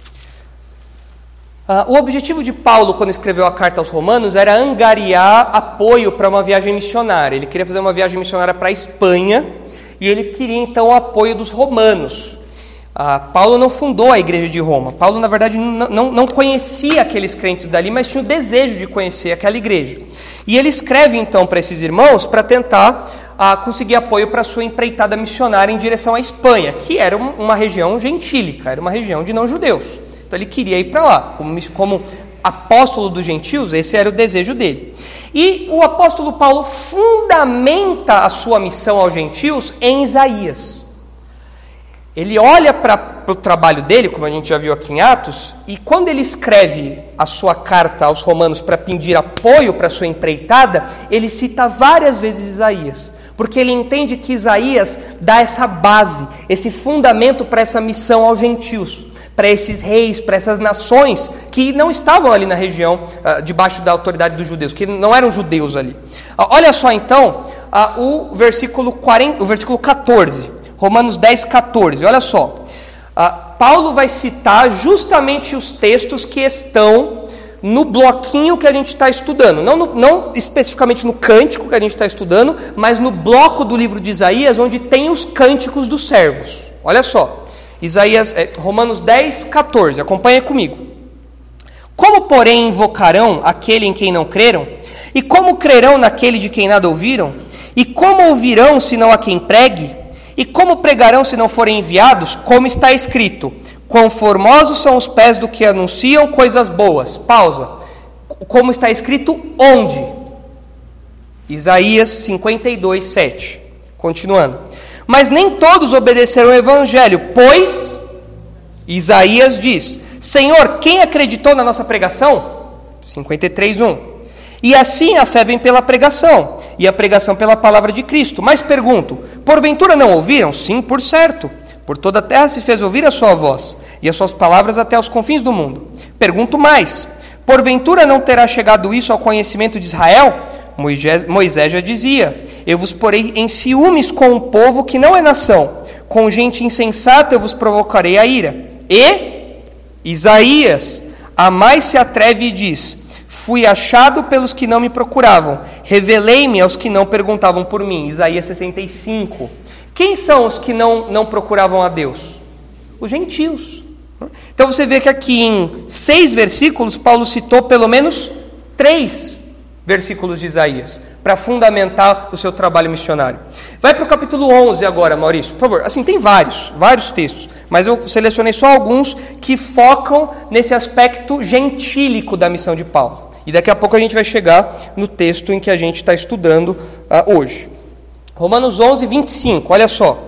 Ah, o objetivo de Paulo, quando escreveu a carta aos Romanos, era angariar apoio para uma viagem missionária. Ele queria fazer uma viagem missionária para a Espanha, e ele queria então o apoio dos romanos. Ah, Paulo não fundou a igreja de Roma. Paulo, na verdade, não, não, não conhecia aqueles crentes dali, mas tinha o desejo de conhecer aquela igreja. E ele escreve, então, para esses irmãos para tentar ah, conseguir apoio para a sua empreitada missionária em direção à Espanha, que era uma região gentílica, era uma região de não-judeus. Então ele queria ir para lá. Como, como apóstolo dos gentios, esse era o desejo dele. E o apóstolo Paulo fundamenta a sua missão aos gentios em Isaías. Ele olha para o trabalho dele, como a gente já viu aqui em Atos, e quando ele escreve a sua carta aos romanos para pedir apoio para a sua empreitada, ele cita várias vezes Isaías, porque ele entende que Isaías dá essa base, esse fundamento para essa missão aos gentios, para esses reis, para essas nações que não estavam ali na região, uh, debaixo da autoridade dos judeus, que não eram judeus ali. Uh, olha só então, uh, o, versículo quarenta, o versículo quatorze, Romanos dez, quatorze, olha só. Uh, Paulo vai citar justamente os textos que estão no bloquinho que a gente está estudando, não, no, não especificamente no cântico que a gente está estudando, mas no bloco do livro de Isaías, onde tem os cânticos dos servos. Olha só, Isaías, é, Romanos dez, quatorze, acompanha comigo. Como, porém, invocarão aquele em quem não creram? E como crerão naquele de quem nada ouviram? E como ouvirão se não há quem pregue? E como pregarão se não forem enviados? Como está escrito: quão formosos são os pés do que anunciam coisas boas. Pausa. Como está escrito onde? Isaías cinquenta e dois, sete. Continuando. Mas nem todos obedeceram ao evangelho, pois Isaías diz: Senhor, quem acreditou na nossa pregação? cinquenta e três, um. E assim a fé vem pela pregação, e a pregação pela palavra de Cristo. Mas pergunto, porventura não ouviram? Sim, por certo. Por toda a terra se fez ouvir a sua voz, e as suas palavras até os confins do mundo. Pergunto mais, porventura não terá chegado isso ao conhecimento de Israel? Moisés, Moisés já dizia: eu vos porei em ciúmes com um povo que não é nação, com gente insensata eu vos provocarei a ira. E Isaías a mais se atreve e diz: fui achado pelos que não me procuravam, revelei-me aos que não perguntavam por mim. Isaías sessenta e cinco. Quem são os que não, não procuravam a Deus? Os gentios. Então você vê que aqui em seis versículos, Paulo citou pelo menos três versículos de Isaías, para fundamentar o seu trabalho missionário. Vai para o capítulo onze agora, Maurício, por favor. Assim, tem vários, vários textos, mas eu selecionei só alguns que focam nesse aspecto gentílico da missão de Paulo. E daqui a pouco a gente vai chegar no texto em que a gente está estudando uh, hoje. Romanos onze, vinte e cinco, olha só.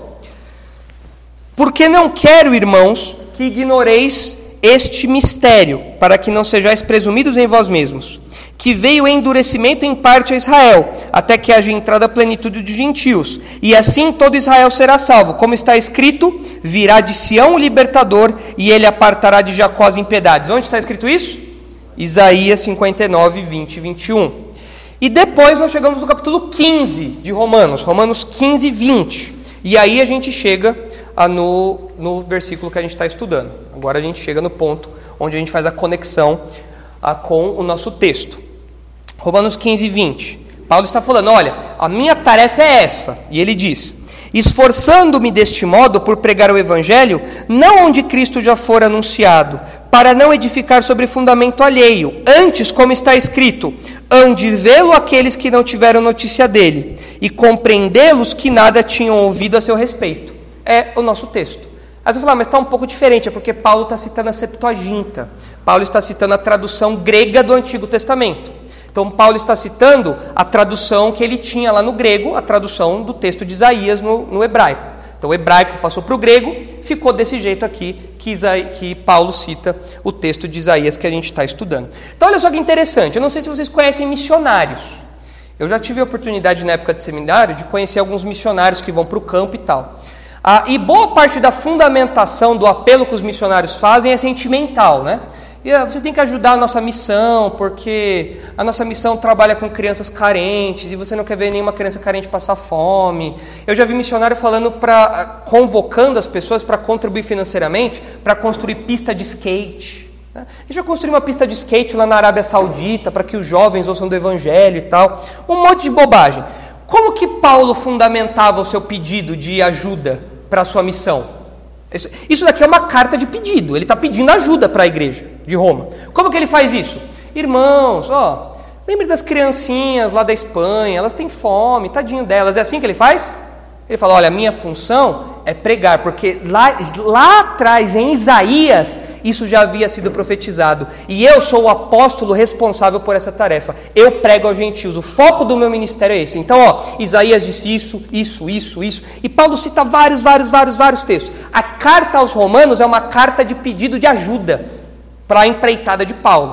Porque não quero, irmãos, que ignoreis este mistério, para que não sejais presumidos em vós mesmos, que veio endurecimento em parte a Israel, até que haja entrada a plenitude de gentios, e assim todo Israel será salvo, como está escrito: virá de Sião o libertador, e ele apartará de Jacó as impiedades. Onde está escrito isso? Isaías cinquenta e nove, vinte e vinte e um. E depois nós chegamos no capítulo quinze de Romanos, Romanos quinze, vinte, e aí a gente chega a no, no versículo que a gente está estudando. Agora a gente chega no ponto onde a gente faz a conexão a, com o nosso texto. Romanos quinze, vinte. Paulo está falando: olha, a minha tarefa é essa. E ele diz: esforçando-me deste modo por pregar o evangelho, não onde Cristo já fora anunciado, para não edificar sobre fundamento alheio. Antes, como está escrito: hão de vê-lo aqueles que não tiveram notícia dele, e compreendê-los que nada tinham ouvido a seu respeito. É o nosso texto. Aí você vai falar: mas está um pouco diferente, é porque Paulo está citando a Septuaginta. Paulo está citando a tradução grega do Antigo Testamento. Então Paulo está citando a tradução que ele tinha lá no grego, a tradução do texto de Isaías no, no hebraico. Então o hebraico passou para o grego, ficou desse jeito aqui que, Isa, que Paulo cita o texto de Isaías que a gente está estudando. Então olha só que interessante, eu não sei se vocês conhecem missionários. Eu já tive a oportunidade na época de seminário de conhecer alguns missionários que vão para o campo e tal. Ah, e boa parte da fundamentação do apelo que os missionários fazem é sentimental, né? E você tem que ajudar a nossa missão, porque a nossa missão trabalha com crianças carentes, e você não quer ver nenhuma criança carente passar fome. Eu já vi missionário falando, pra, convocando as pessoas para contribuir financeiramente, para construir pista de skate. Né? A gente vai construir uma pista de skate lá na Arábia Saudita, para que os jovens ouçam do evangelho e tal. Um monte de bobagem. Como que Paulo fundamentava o seu pedido de ajuda para a sua missão? Isso daqui é uma carta de pedido, ele está pedindo ajuda para a igreja de Roma. Como que ele faz isso? Irmãos, ó, lembre das criancinhas lá da Espanha, elas têm fome, tadinho delas. É assim que ele faz? Ele fala: olha, a minha função é pregar, porque lá, lá atrás, em Isaías, isso já havia sido profetizado. E eu sou o apóstolo responsável por essa tarefa. Eu prego aos gentios. O foco do meu ministério é esse. Então, ó, Isaías disse isso, isso, isso, isso. E Paulo cita vários, vários, vários, vários textos. A carta aos Romanos é uma carta de pedido de ajuda para a empreitada de Paulo.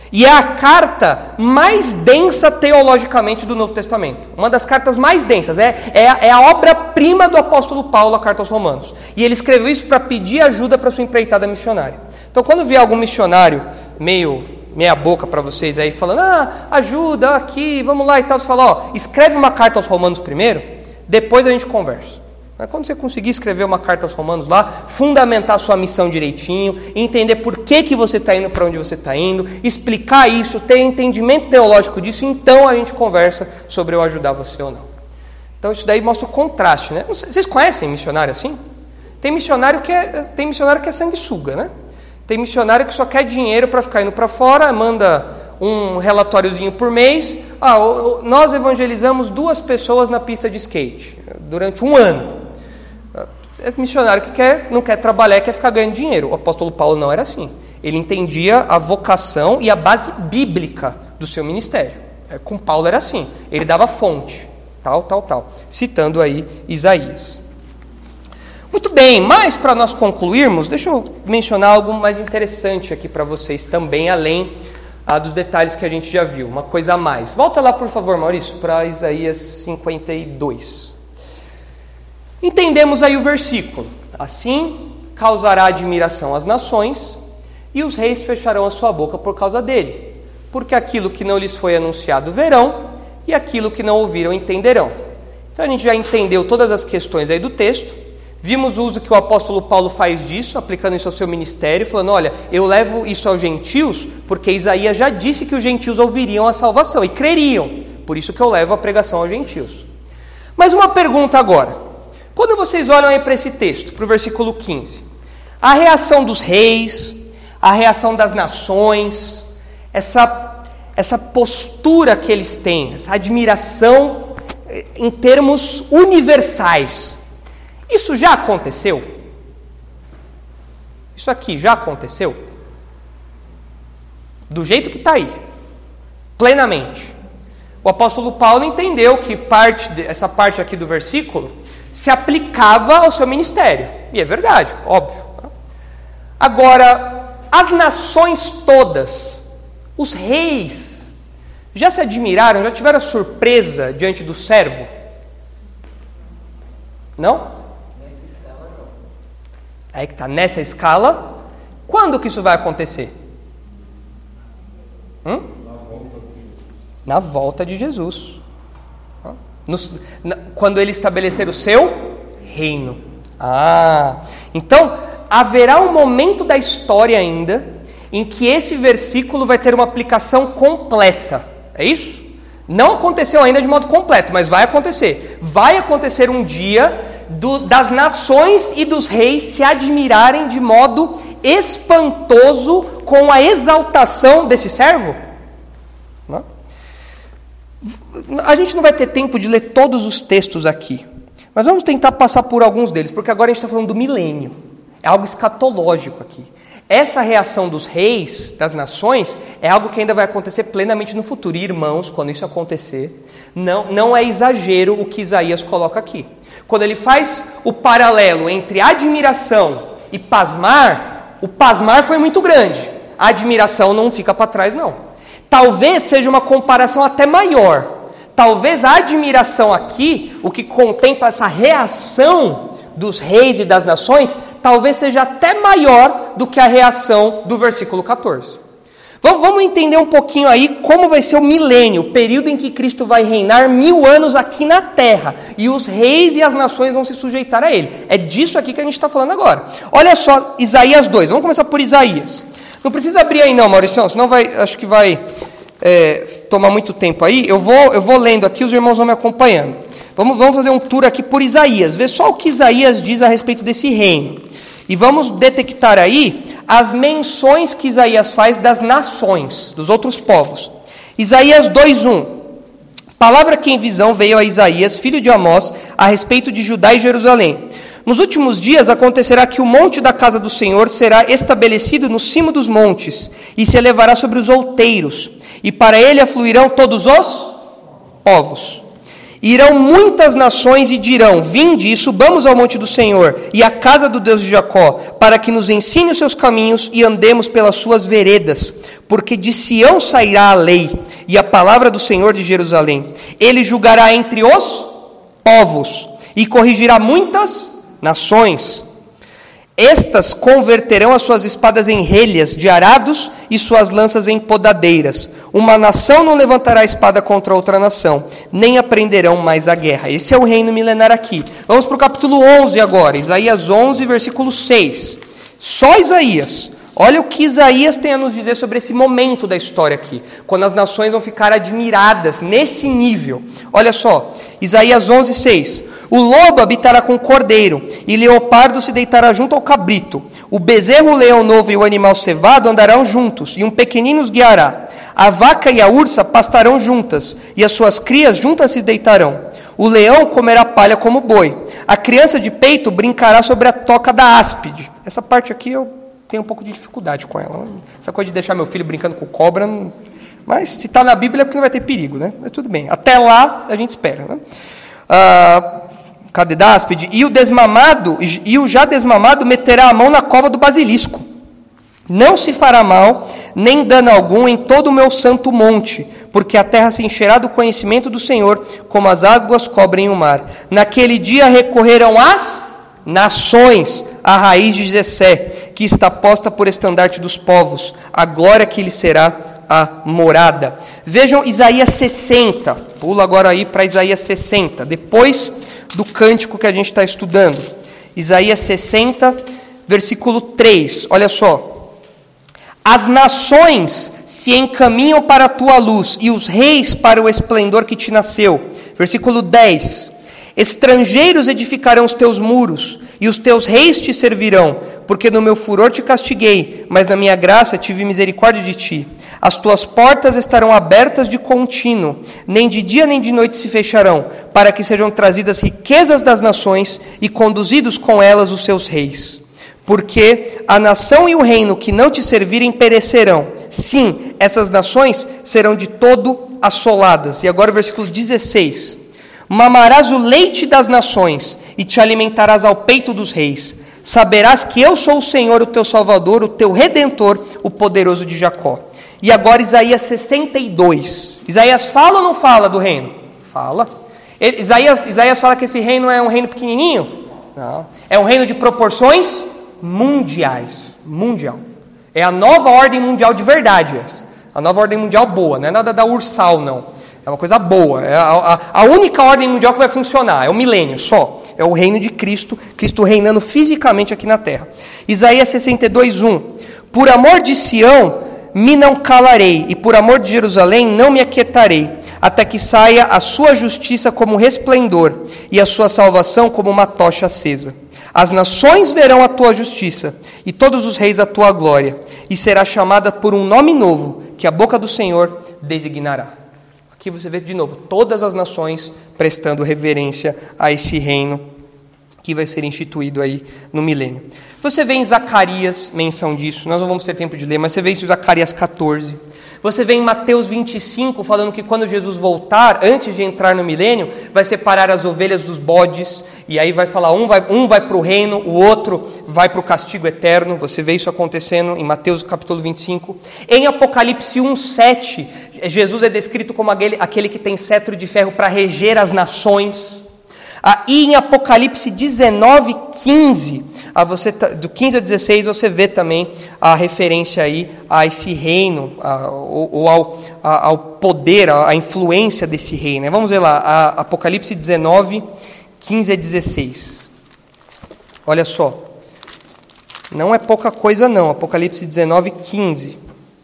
E é a carta mais densa teologicamente do Novo Testamento. Uma das cartas mais densas. É, é, é a obra-prima do apóstolo Paulo, a carta aos Romanos. E ele escreveu isso para pedir ajuda para sua empreitada missionária. Então, quando vier algum missionário meio meia boca para vocês aí, falando, ah, ajuda aqui, vamos lá e tal, você fala, ó, escreve uma carta aos Romanos primeiro, depois a gente conversa. Quando você conseguir escrever uma carta aos Romanos lá, fundamentar a sua missão direitinho, entender por que, que você está indo para onde você está indo, explicar isso, ter entendimento teológico disso, então a gente conversa sobre eu ajudar você ou não. Então isso daí mostra o contraste, né? Vocês conhecem missionário assim? Tem missionário que é, tem missionário que é sanguessuga, né? Tem missionário que só quer dinheiro para ficar indo para fora, manda um relatóriozinho por mês. Ah, nós evangelizamos duas pessoas na pista de skate durante um ano. É missionário que quer, não quer trabalhar, quer ficar ganhando dinheiro. O apóstolo Paulo não era assim. Ele entendia a vocação e a base bíblica do seu ministério. Com Paulo era assim. Ele dava fonte, tal, tal, tal. Citando aí Isaías. Muito bem, mas para nós concluirmos, deixa eu mencionar algo mais interessante aqui para vocês também, além ah, dos detalhes que a gente já viu. Uma coisa a mais. Volta lá, por favor, Maurício, para Isaías cinquenta e dois. Entendemos aí o versículo. Assim causará admiração às nações, e os reis fecharão a sua boca por causa dele, porque aquilo que não lhes foi anunciado verão, e aquilo que não ouviram entenderão. Então a gente já entendeu todas as questões aí do texto, vimos o uso que o apóstolo Paulo faz disso, aplicando isso ao seu ministério, falando, olha, eu levo isso aos gentios, porque Isaías já disse que os gentios ouviriam a salvação, e creriam, por isso que eu levo a pregação aos gentios. Mas uma pergunta agora. Quando vocês olham aí para esse texto, para o versículo quinze, a reação dos reis, a reação das nações, essa, essa postura que eles têm, essa admiração em termos universais, isso já aconteceu? Isso aqui já aconteceu? Do jeito que está aí, plenamente. O apóstolo Paulo entendeu que parte, essa parte aqui do versículo se aplicava ao seu ministério. E é verdade, óbvio. Agora, as nações todas, os reis, já se admiraram, já tiveram surpresa diante do servo? Não? Nessa escala, não. Aí que está, nessa escala. Quando que isso vai acontecer? Hum? Na volta de Jesus. No, na, quando ele estabelecer o seu reino. Ah, então haverá um momento da história ainda em que esse versículo vai ter uma aplicação completa. É isso? Não aconteceu ainda de modo completo, mas vai acontecer. Vai acontecer um dia do, das nações e dos reis se admirarem de modo espantoso com a exaltação desse servo? Não? A gente não vai ter tempo de ler todos os textos aqui, mas vamos tentar passar por alguns deles, porque agora a gente está falando do milênio, é algo escatológico aqui. Essa reação dos reis, das nações, é algo que ainda vai acontecer plenamente no futuro. E, irmãos, quando isso acontecer, não, não é exagero o que Isaías coloca aqui. Quando ele faz o paralelo entre admiração e pasmar, o pasmar foi muito grande, a admiração não fica para trás, não. Talvez seja uma comparação até maior. Talvez a admiração aqui, o que contempla essa reação dos reis e das nações, talvez seja até maior do que a reação do versículo catorze. Vamos entender um pouquinho aí como vai ser o milênio, o período em que Cristo vai reinar mil anos aqui na terra, e os reis e as nações vão se sujeitar a ele. É disso aqui que a gente está falando agora. Olha só, Isaías dois, vamos começar por Isaías. Não precisa abrir aí não, Mauricião, senão vai, acho que vai é, tomar muito tempo aí. Eu vou, eu vou lendo aqui, os irmãos vão me acompanhando. Vamos, vamos fazer um tour aqui por Isaías, ver só o que Isaías diz a respeito desse reino. E vamos detectar aí as menções que Isaías faz das nações, dos outros povos. Isaías dois, um. Palavra que em visão veio a Isaías, filho de Amós, a respeito de Judá e Jerusalém. Nos últimos dias acontecerá que o monte da casa do Senhor será estabelecido no cimo dos montes, e se elevará sobre os outeiros, e para ele afluirão todos os povos. Irão muitas nações e dirão: vinde e subamos ao monte do Senhor e à casa do Deus de Jacó, para que nos ensine os seus caminhos e andemos pelas suas veredas. Porque de Sião sairá a lei e a palavra do Senhor de Jerusalém. Ele julgará entre os povos e corrigirá muitas nações. Estas converterão as suas espadas em relhas de arados e suas lanças em podadeiras. Uma nação não levantará a espada contra outra nação, nem aprenderão mais a guerra. Esse é o reino milenar aqui. Vamos para o capítulo onze agora, Isaías onze, versículo seis. Só Isaías. Olha o que Isaías tem a nos dizer sobre esse momento da história aqui, quando as nações vão ficar admiradas nesse nível. Olha só, Isaías onze, seis. O lobo habitará com o cordeiro, e leopardo se deitará junto ao cabrito. O bezerro, o leão novo e o animal cevado andarão juntos, e um pequenino os guiará. A vaca e a ursa pastarão juntas, e as suas crias juntas se deitarão. O leão comerá palha como boi. A criança de peito brincará sobre a toca da áspide. Essa parte aqui eu tenho um pouco de dificuldade com ela. Essa coisa de deixar meu filho brincando com cobra, não... mas se está na Bíblia é porque não vai ter perigo, né? Mas tudo bem. Até lá a gente espera, né? Ah, cadê da áspide? E o desmamado, e o já desmamado meterá a mão na cova do basilisco. Não se fará mal, nem dano algum em todo o meu santo monte, porque a terra se encherá do conhecimento do Senhor, como as águas cobrem o mar. Naquele dia recorrerão as nações à raiz de Jessé, que está posta por estandarte dos povos, a glória que lhe será a morada. Vejam Isaías sessenta, pula agora aí para Isaías sessenta, depois do cântico que a gente está estudando. Isaías sessenta, versículo três, olha só. As nações se encaminham para a tua luz, e os reis para o esplendor que te nasceu. Versículo dez. Estrangeiros edificarão os teus muros, e os teus reis te servirão, porque no meu furor te castiguei, mas na minha graça tive misericórdia de ti. As tuas portas estarão abertas de contínuo, nem de dia nem de noite se fecharão, para que sejam trazidas riquezas das nações e conduzidos com elas os seus reis. Porque a nação e o reino que não te servirem perecerão. Sim, essas nações serão de todo assoladas. E agora o versículo dezesseis. Mamarás o leite das nações e te alimentarás ao peito dos reis. Saberás que eu sou o Senhor, o teu Salvador, o teu Redentor, o poderoso de Jacó. E agora Isaías sessenta e dois. Isaías fala ou não fala do reino? Fala. Ele, Isaías, Isaías fala que esse reino é um reino pequenininho? Não. É um reino de proporções mundiais. Mundial. É a nova ordem mundial de verdade. Essa. A nova ordem mundial boa, não é nada da Ursal, não. É uma coisa boa. É a, a, a única ordem mundial que vai funcionar. É o milênio só. É o reino de Cristo, Cristo reinando fisicamente aqui na terra. Isaías sessenta e dois, um. Por amor de Sião me não calarei, e por amor de Jerusalém não me aquietarei, até que saia a sua justiça como resplendor, e a sua salvação como uma tocha acesa. As nações verão a tua justiça, e todos os reis a tua glória, e será chamada por um nome novo, que a boca do Senhor designará. Aqui você vê de novo, todas as nações prestando reverência a esse reino que vai ser instituído aí no milênio. Você vê em Zacarias menção disso, nós não vamos ter tempo de ler, mas você vê isso em Zacarias catorze. Você vê em Mateus vinte e cinco, falando que quando Jesus voltar, antes de entrar no milênio, vai separar as ovelhas dos bodes, e aí vai falar, um vai, um vai para o reino, o outro vai para o castigo eterno. Você vê isso acontecendo em Mateus capítulo vinte e cinco. Em Apocalipse um, sete, Jesus é descrito como aquele, aquele que tem cetro de ferro para reger as nações. Ah, e em Apocalipse dezenove, quinze, ah, você, do quinze a dezesseis, você vê também a referência aí a esse reino, a, ou, ou ao, a, ao poder, a, a influência desse reino. Né? Vamos ver lá, a, Apocalipse dezenove, quinze a dezesseis. Olha só, não é pouca coisa não, Apocalipse dezenove, quinze.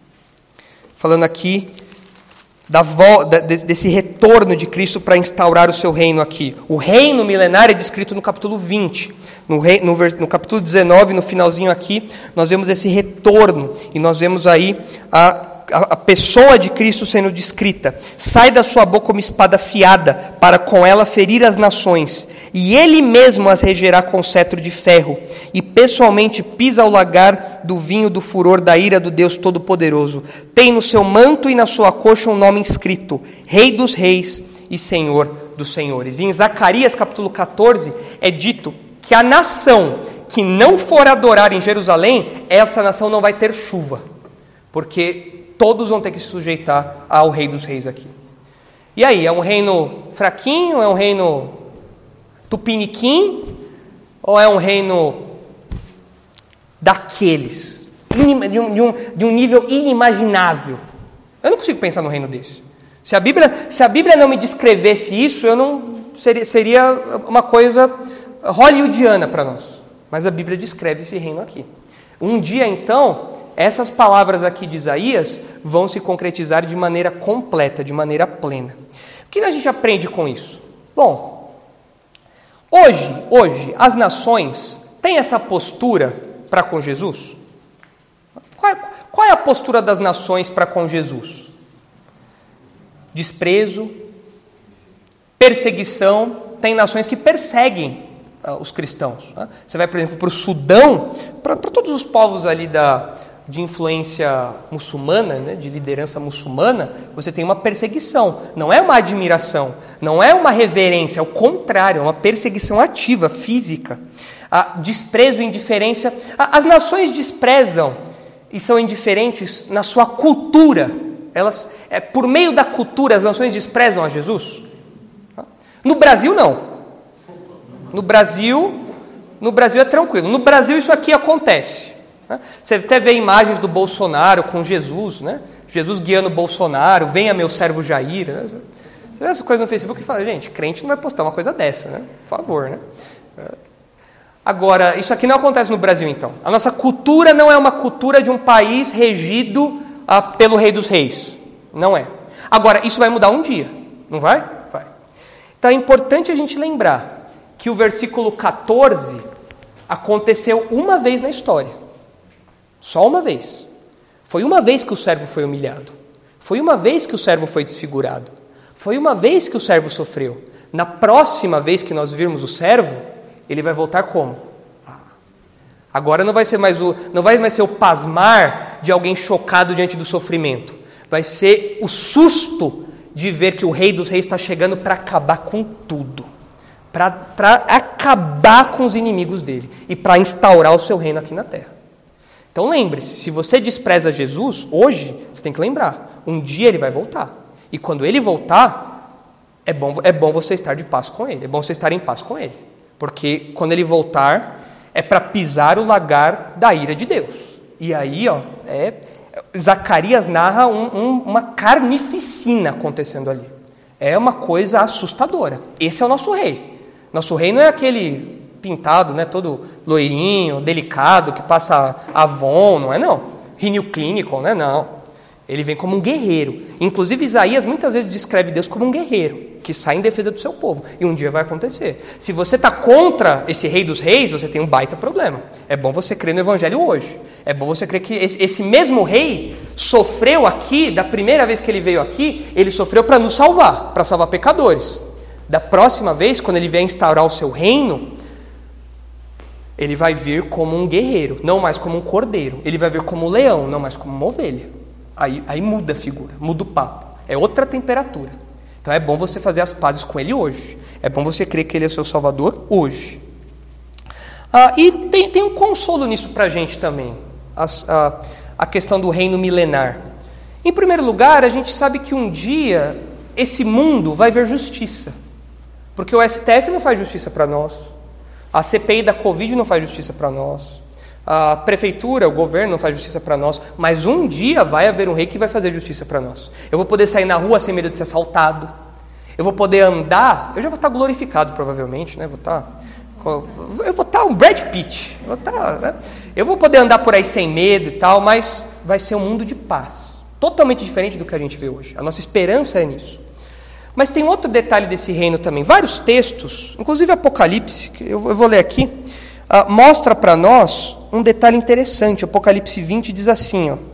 Falando aqui Da, desse retorno de Cristo para instaurar o seu reino aqui. O reino milenar é descrito no capítulo vinte. No, rei, no, no capítulo dezenove, no finalzinho aqui, nós vemos esse retorno. E nós vemos aí a, a, a pessoa de Cristo sendo descrita. Sai da sua boca uma espada afiada, para com ela ferir as nações. E ele mesmo as regerá com cetro de ferro. E pessoalmente pisa o lagar do vinho do furor da ira do Deus Todo-Poderoso. Tem no seu manto e na sua coxa um nome escrito: Rei dos Reis e Senhor dos senhores. E em Zacarias capítulo catorze é dito que a nação que não for adorar em Jerusalém, essa nação não vai ter chuva, porque todos vão ter que se sujeitar ao Rei dos Reis aqui. E aí, é um reino fraquinho, é um reino tupiniquim, ou é um reino daqueles, de um, de um, de um nível inimaginável? Eu não consigo pensar num reino desse. Se a Bíblia, se a Bíblia não me descrevesse isso, eu não seria, seria uma coisa hollywoodiana para nós. Mas a Bíblia descreve esse reino aqui. Um dia, então, essas palavras aqui de Isaías vão se concretizar de maneira completa, de maneira plena. O que a gente aprende com isso? Bom, hoje, hoje, as nações têm essa postura para com Jesus? Qual é, qual é a postura das nações para com Jesus? Desprezo, perseguição. Tem nações que perseguem uh, os cristãos. Né? Você vai, por exemplo, para o Sudão, para todos os povos ali da, de influência muçulmana, né, de liderança muçulmana, você tem uma perseguição. Não é uma admiração, não é uma reverência, é o contrário, é uma perseguição ativa, física. Uh, desprezo, indiferença. Uh, as nações desprezam e são indiferentes na sua cultura. Elas, é, por meio da cultura, as nações desprezam a Jesus? No Brasil, não. No Brasil, no Brasil é tranquilo. No Brasil, isso aqui acontece. Né? Você até vê imagens do Bolsonaro com Jesus, né? Jesus guiando Bolsonaro, venha meu servo Jair. Né? Você vê essas coisas no Facebook e fala, gente, crente não vai postar uma coisa dessa, né? Por favor, né? Agora, isso aqui não acontece no Brasil, então. A nossa cultura não é uma cultura de um país regido Ah, pelo Rei dos Reis. Não é. Agora, isso vai mudar um dia, não vai? Vai. Então é importante a gente lembrar que o versículo catorze aconteceu uma vez na história. Só uma vez. Foi uma vez que o servo foi humilhado. Foi uma vez que o servo foi desfigurado. Foi uma vez que o servo sofreu. Na próxima vez que nós virmos o servo, ele vai voltar como? Agora não vai ser mais o, não vai mais ser o pasmar de alguém chocado diante do sofrimento. Vai ser o susto de ver que o Rei dos Reis está chegando para acabar com tudo. Para acabar com os inimigos dele. E para instaurar o seu reino aqui na terra. Então lembre-se, se você despreza Jesus, hoje, você tem que lembrar. Um dia ele vai voltar. E quando ele voltar, é bom, é bom você estar de paz com ele. É bom você estar em paz com ele. Porque quando ele voltar, é para pisar o lagar da ira de Deus. E aí, ó, é, Zacarias narra um, um, uma carnificina acontecendo ali. É uma coisa assustadora. Esse é o nosso rei. Nosso rei não é aquele pintado, né, todo loirinho, delicado, que passa Avon, não é não. Rinil Clinical, né, não. Ele vem como um guerreiro. Inclusive, Isaías muitas vezes descreve Deus como um guerreiro, que sai em defesa do seu povo. E um dia vai acontecer. Se você está contra esse Rei dos Reis, você tem um baita problema. É bom você crer no Evangelho hoje. É bom você crer que esse, esse mesmo rei sofreu aqui, da primeira vez que ele veio aqui, ele sofreu para nos salvar, para salvar pecadores. Da próxima vez, quando ele vier instaurar o seu reino, ele vai vir como um guerreiro, não mais como um cordeiro. Ele vai vir como um leão, não mais como uma ovelha. Aí, aí muda a figura, muda o papo. É outra temperatura. Então é bom você fazer as pazes com ele hoje. É bom você crer que ele é seu salvador hoje. Ah, e tem, tem um consolo nisso para a gente também. As, a, a questão do reino milenar. Em primeiro lugar, a gente sabe que um dia esse mundo vai ver justiça. Porque o S T F não faz justiça para nós. A C P I da Covid não faz justiça para nós. A prefeitura, o governo não faz justiça para nós, mas um dia vai haver um rei que vai fazer justiça para nós. Eu vou poder sair na rua sem medo de ser assaltado. Eu vou poder andar, eu já vou estar glorificado provavelmente, né? Vou estar, eu vou estar um Brad Pitt. Eu vou, estar, né? Eu vou poder andar por aí sem medo e tal, mas vai ser um mundo de paz. Totalmente diferente do que a gente vê hoje. A nossa esperança é nisso. Mas tem outro detalhe desse reino também. Vários textos, inclusive Apocalipse, que eu vou ler aqui, uh, mostra para nós um detalhe interessante. Apocalipse vinte diz assim, ó: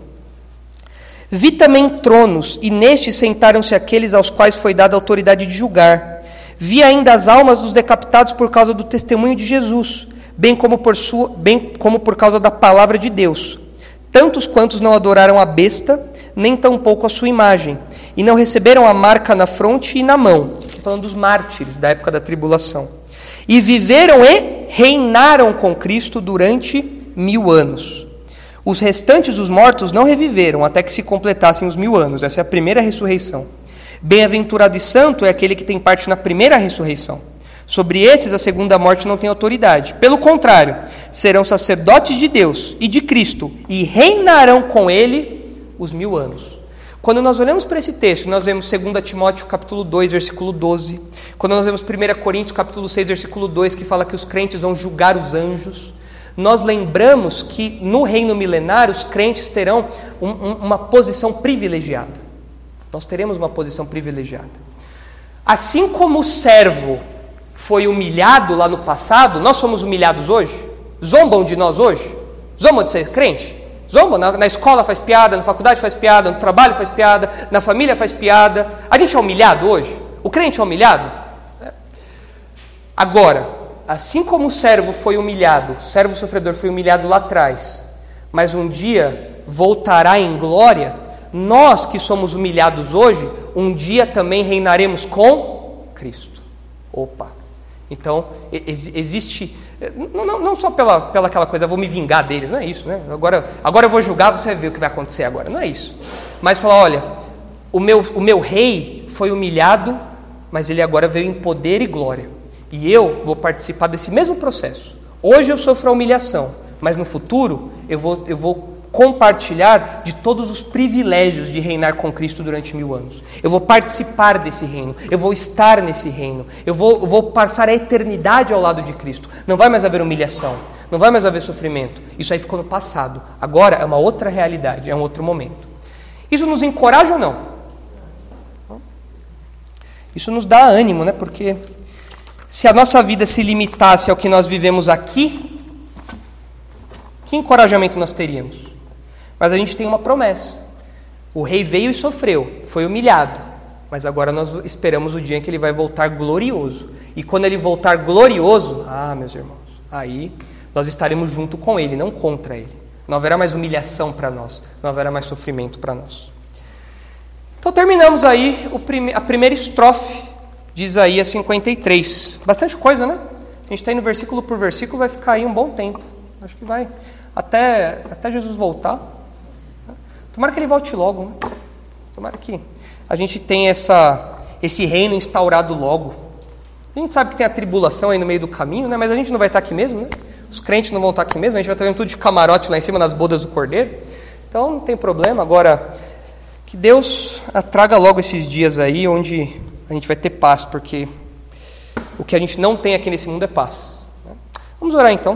vi também tronos, e nestes sentaram-se aqueles aos quais foi dada a autoridade de julgar. Vi ainda as almas dos decapitados por causa do testemunho de Jesus, bem como por, sua, bem como por causa da palavra de Deus. Tantos quantos não adoraram a besta, nem tampouco a sua imagem, e não receberam a marca na fronte e na mão, falando dos mártires da época da tribulação. E viveram e reinaram com Cristo durante mil anos. Os restantes dos mortos não reviveram até que se completassem os mil anos. Essa é a primeira ressurreição. Bem-aventurado e santo é aquele que tem parte na primeira ressurreição. Sobre esses, a segunda morte não tem autoridade. Pelo contrário, serão sacerdotes de Deus e de Cristo e reinarão com ele os mil anos. Quando nós olhamos para esse texto, nós vemos dois Timóteo capítulo dois, versículo doze. Quando nós vemos primeira Coríntios capítulo seis, versículo dois, que fala que os crentes vão julgar os anjos. Nós lembramos que no reino milenário os crentes terão um, um, uma posição privilegiada. Nós teremos uma posição privilegiada. Assim como o servo foi humilhado lá no passado, nós somos humilhados hoje? Zombam de nós hoje? Zombam de ser crente? Zombam? Na, na escola faz piada, na faculdade faz piada, no trabalho faz piada, na família faz piada. A gente é humilhado hoje? O crente é humilhado? Agora, assim como o servo foi humilhado, o servo sofredor foi humilhado lá atrás, mas um dia voltará em glória, nós que somos humilhados hoje, um dia também reinaremos com Cristo. Opa! Então, existe, não, não, não só pela, pela aquela coisa, eu vou me vingar deles, não é isso, né? Agora, agora eu vou julgar, você vai ver o que vai acontecer agora, não é isso. Mas falar, olha, o meu, o meu rei foi humilhado, mas ele agora veio em poder e glória. E eu vou participar desse mesmo processo. Hoje eu sofro a humilhação, mas no futuro eu vou, eu vou compartilhar de todos os privilégios de reinar com Cristo durante mil anos. Eu vou participar desse reino, eu vou estar nesse reino, eu vou, eu vou passar a eternidade ao lado de Cristo. Não vai mais haver humilhação, não vai mais haver sofrimento. Isso aí ficou no passado. Agora é uma outra realidade, é um outro momento. Isso nos encoraja ou não? Isso nos dá ânimo, né? Porque se a nossa vida se limitasse ao que nós vivemos aqui, que encorajamento nós teríamos? Mas a gente tem uma promessa. O rei veio e sofreu, foi humilhado, mas agora nós esperamos o dia em que ele vai voltar glorioso. E quando ele voltar glorioso, ah, meus irmãos, aí nós estaremos junto com ele, não contra ele. Não haverá mais humilhação para nós, não haverá mais sofrimento para nós. Então terminamos aí o prime- a primeira estrofe de Isaías cinquenta e três. Bastante coisa, né? A gente está indo versículo por versículo, vai ficar aí um bom tempo. Acho que vai até, até Jesus voltar. Tomara que ele volte logo, né? Tomara que a gente tenha essa, esse reino instaurado logo. A gente sabe que tem a tribulação aí no meio do caminho, né? Mas a gente não vai estar aqui mesmo, né? Os crentes não vão estar aqui mesmo, a gente vai estar vendo tudo de camarote lá em cima nas bodas do Cordeiro. Então não tem problema. Agora, que Deus traga logo esses dias aí onde a gente vai ter paz, porque o que a gente não tem aqui nesse mundo é paz. Vamos orar então.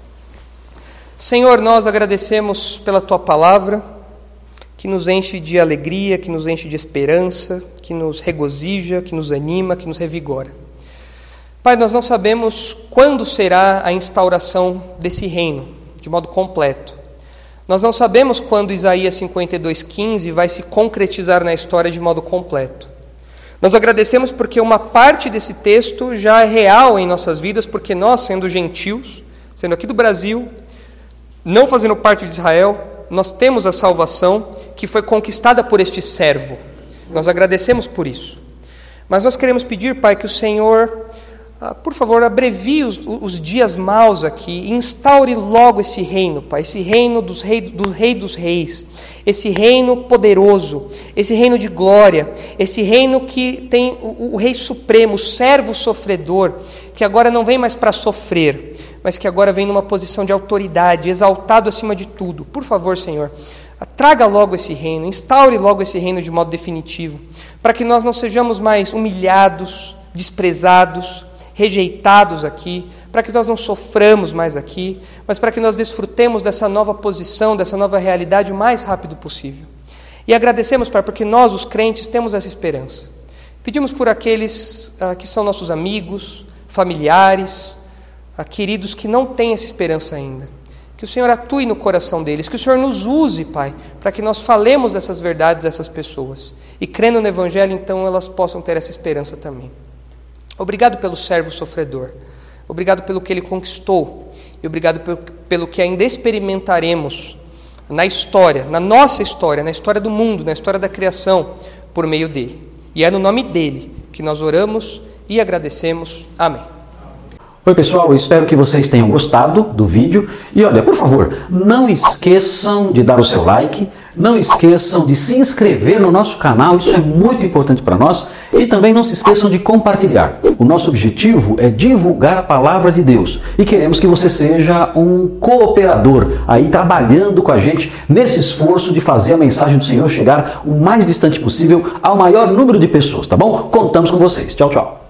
Senhor, nós agradecemos pela Tua palavra, que nos enche de alegria, que nos enche de esperança, que nos regozija, que nos anima, que nos revigora. Pai, nós não sabemos quando será a instauração desse reino, de modo completo. Nós não sabemos quando Isaías cinquenta e dois, quinze vai se concretizar na história de modo completo. Nós agradecemos porque uma parte desse texto já é real em nossas vidas, porque nós, sendo gentios, sendo aqui do Brasil, não fazendo parte de Israel, nós temos a salvação que foi conquistada por este servo. Nós agradecemos por isso. Mas nós queremos pedir, Pai, que o Senhor, ah, por favor, abrevie os, os dias maus aqui e instaure logo esse reino, Pai, esse reino dos rei, do Rei dos Reis, esse reino poderoso, esse reino de glória, esse reino que tem o, o Rei Supremo, o servo sofredor, que agora não vem mais para sofrer, mas que agora vem numa posição de autoridade, exaltado acima de tudo. Por favor, Senhor, traga logo esse reino, instaure logo esse reino de modo definitivo, para que nós não sejamos mais humilhados, desprezados, rejeitados aqui, para que nós não soframos mais aqui, mas para que nós desfrutemos dessa nova posição, dessa nova realidade o mais rápido possível. E agradecemos, Pai, porque nós, os crentes, temos essa esperança. Pedimos por aqueles ah, que são nossos amigos, familiares, ah, queridos que não têm essa esperança ainda. Que o Senhor atue no coração deles, que o Senhor nos use, Pai, para que nós falemos dessas verdades a essas pessoas. E crendo no Evangelho, então, elas possam ter essa esperança também. Obrigado pelo servo sofredor. Obrigado pelo que ele conquistou. E obrigado pelo, pelo que ainda experimentaremos na história, na nossa história, na história do mundo, na história da criação, por meio dele. E é no nome dele que que nós oramos e agradecemos. Amém. Oi pessoal, eu espero que vocês tenham gostado do vídeo e olha, por favor, não esqueçam de dar o seu like, não esqueçam de se inscrever no nosso canal, isso é muito importante para nós, e também não se esqueçam de compartilhar. O nosso objetivo é divulgar a palavra de Deus e queremos que você seja um cooperador aí trabalhando com a gente nesse esforço de fazer a mensagem do Senhor chegar o mais distante possível ao maior número de pessoas, tá bom? Contamos com vocês. Tchau, tchau.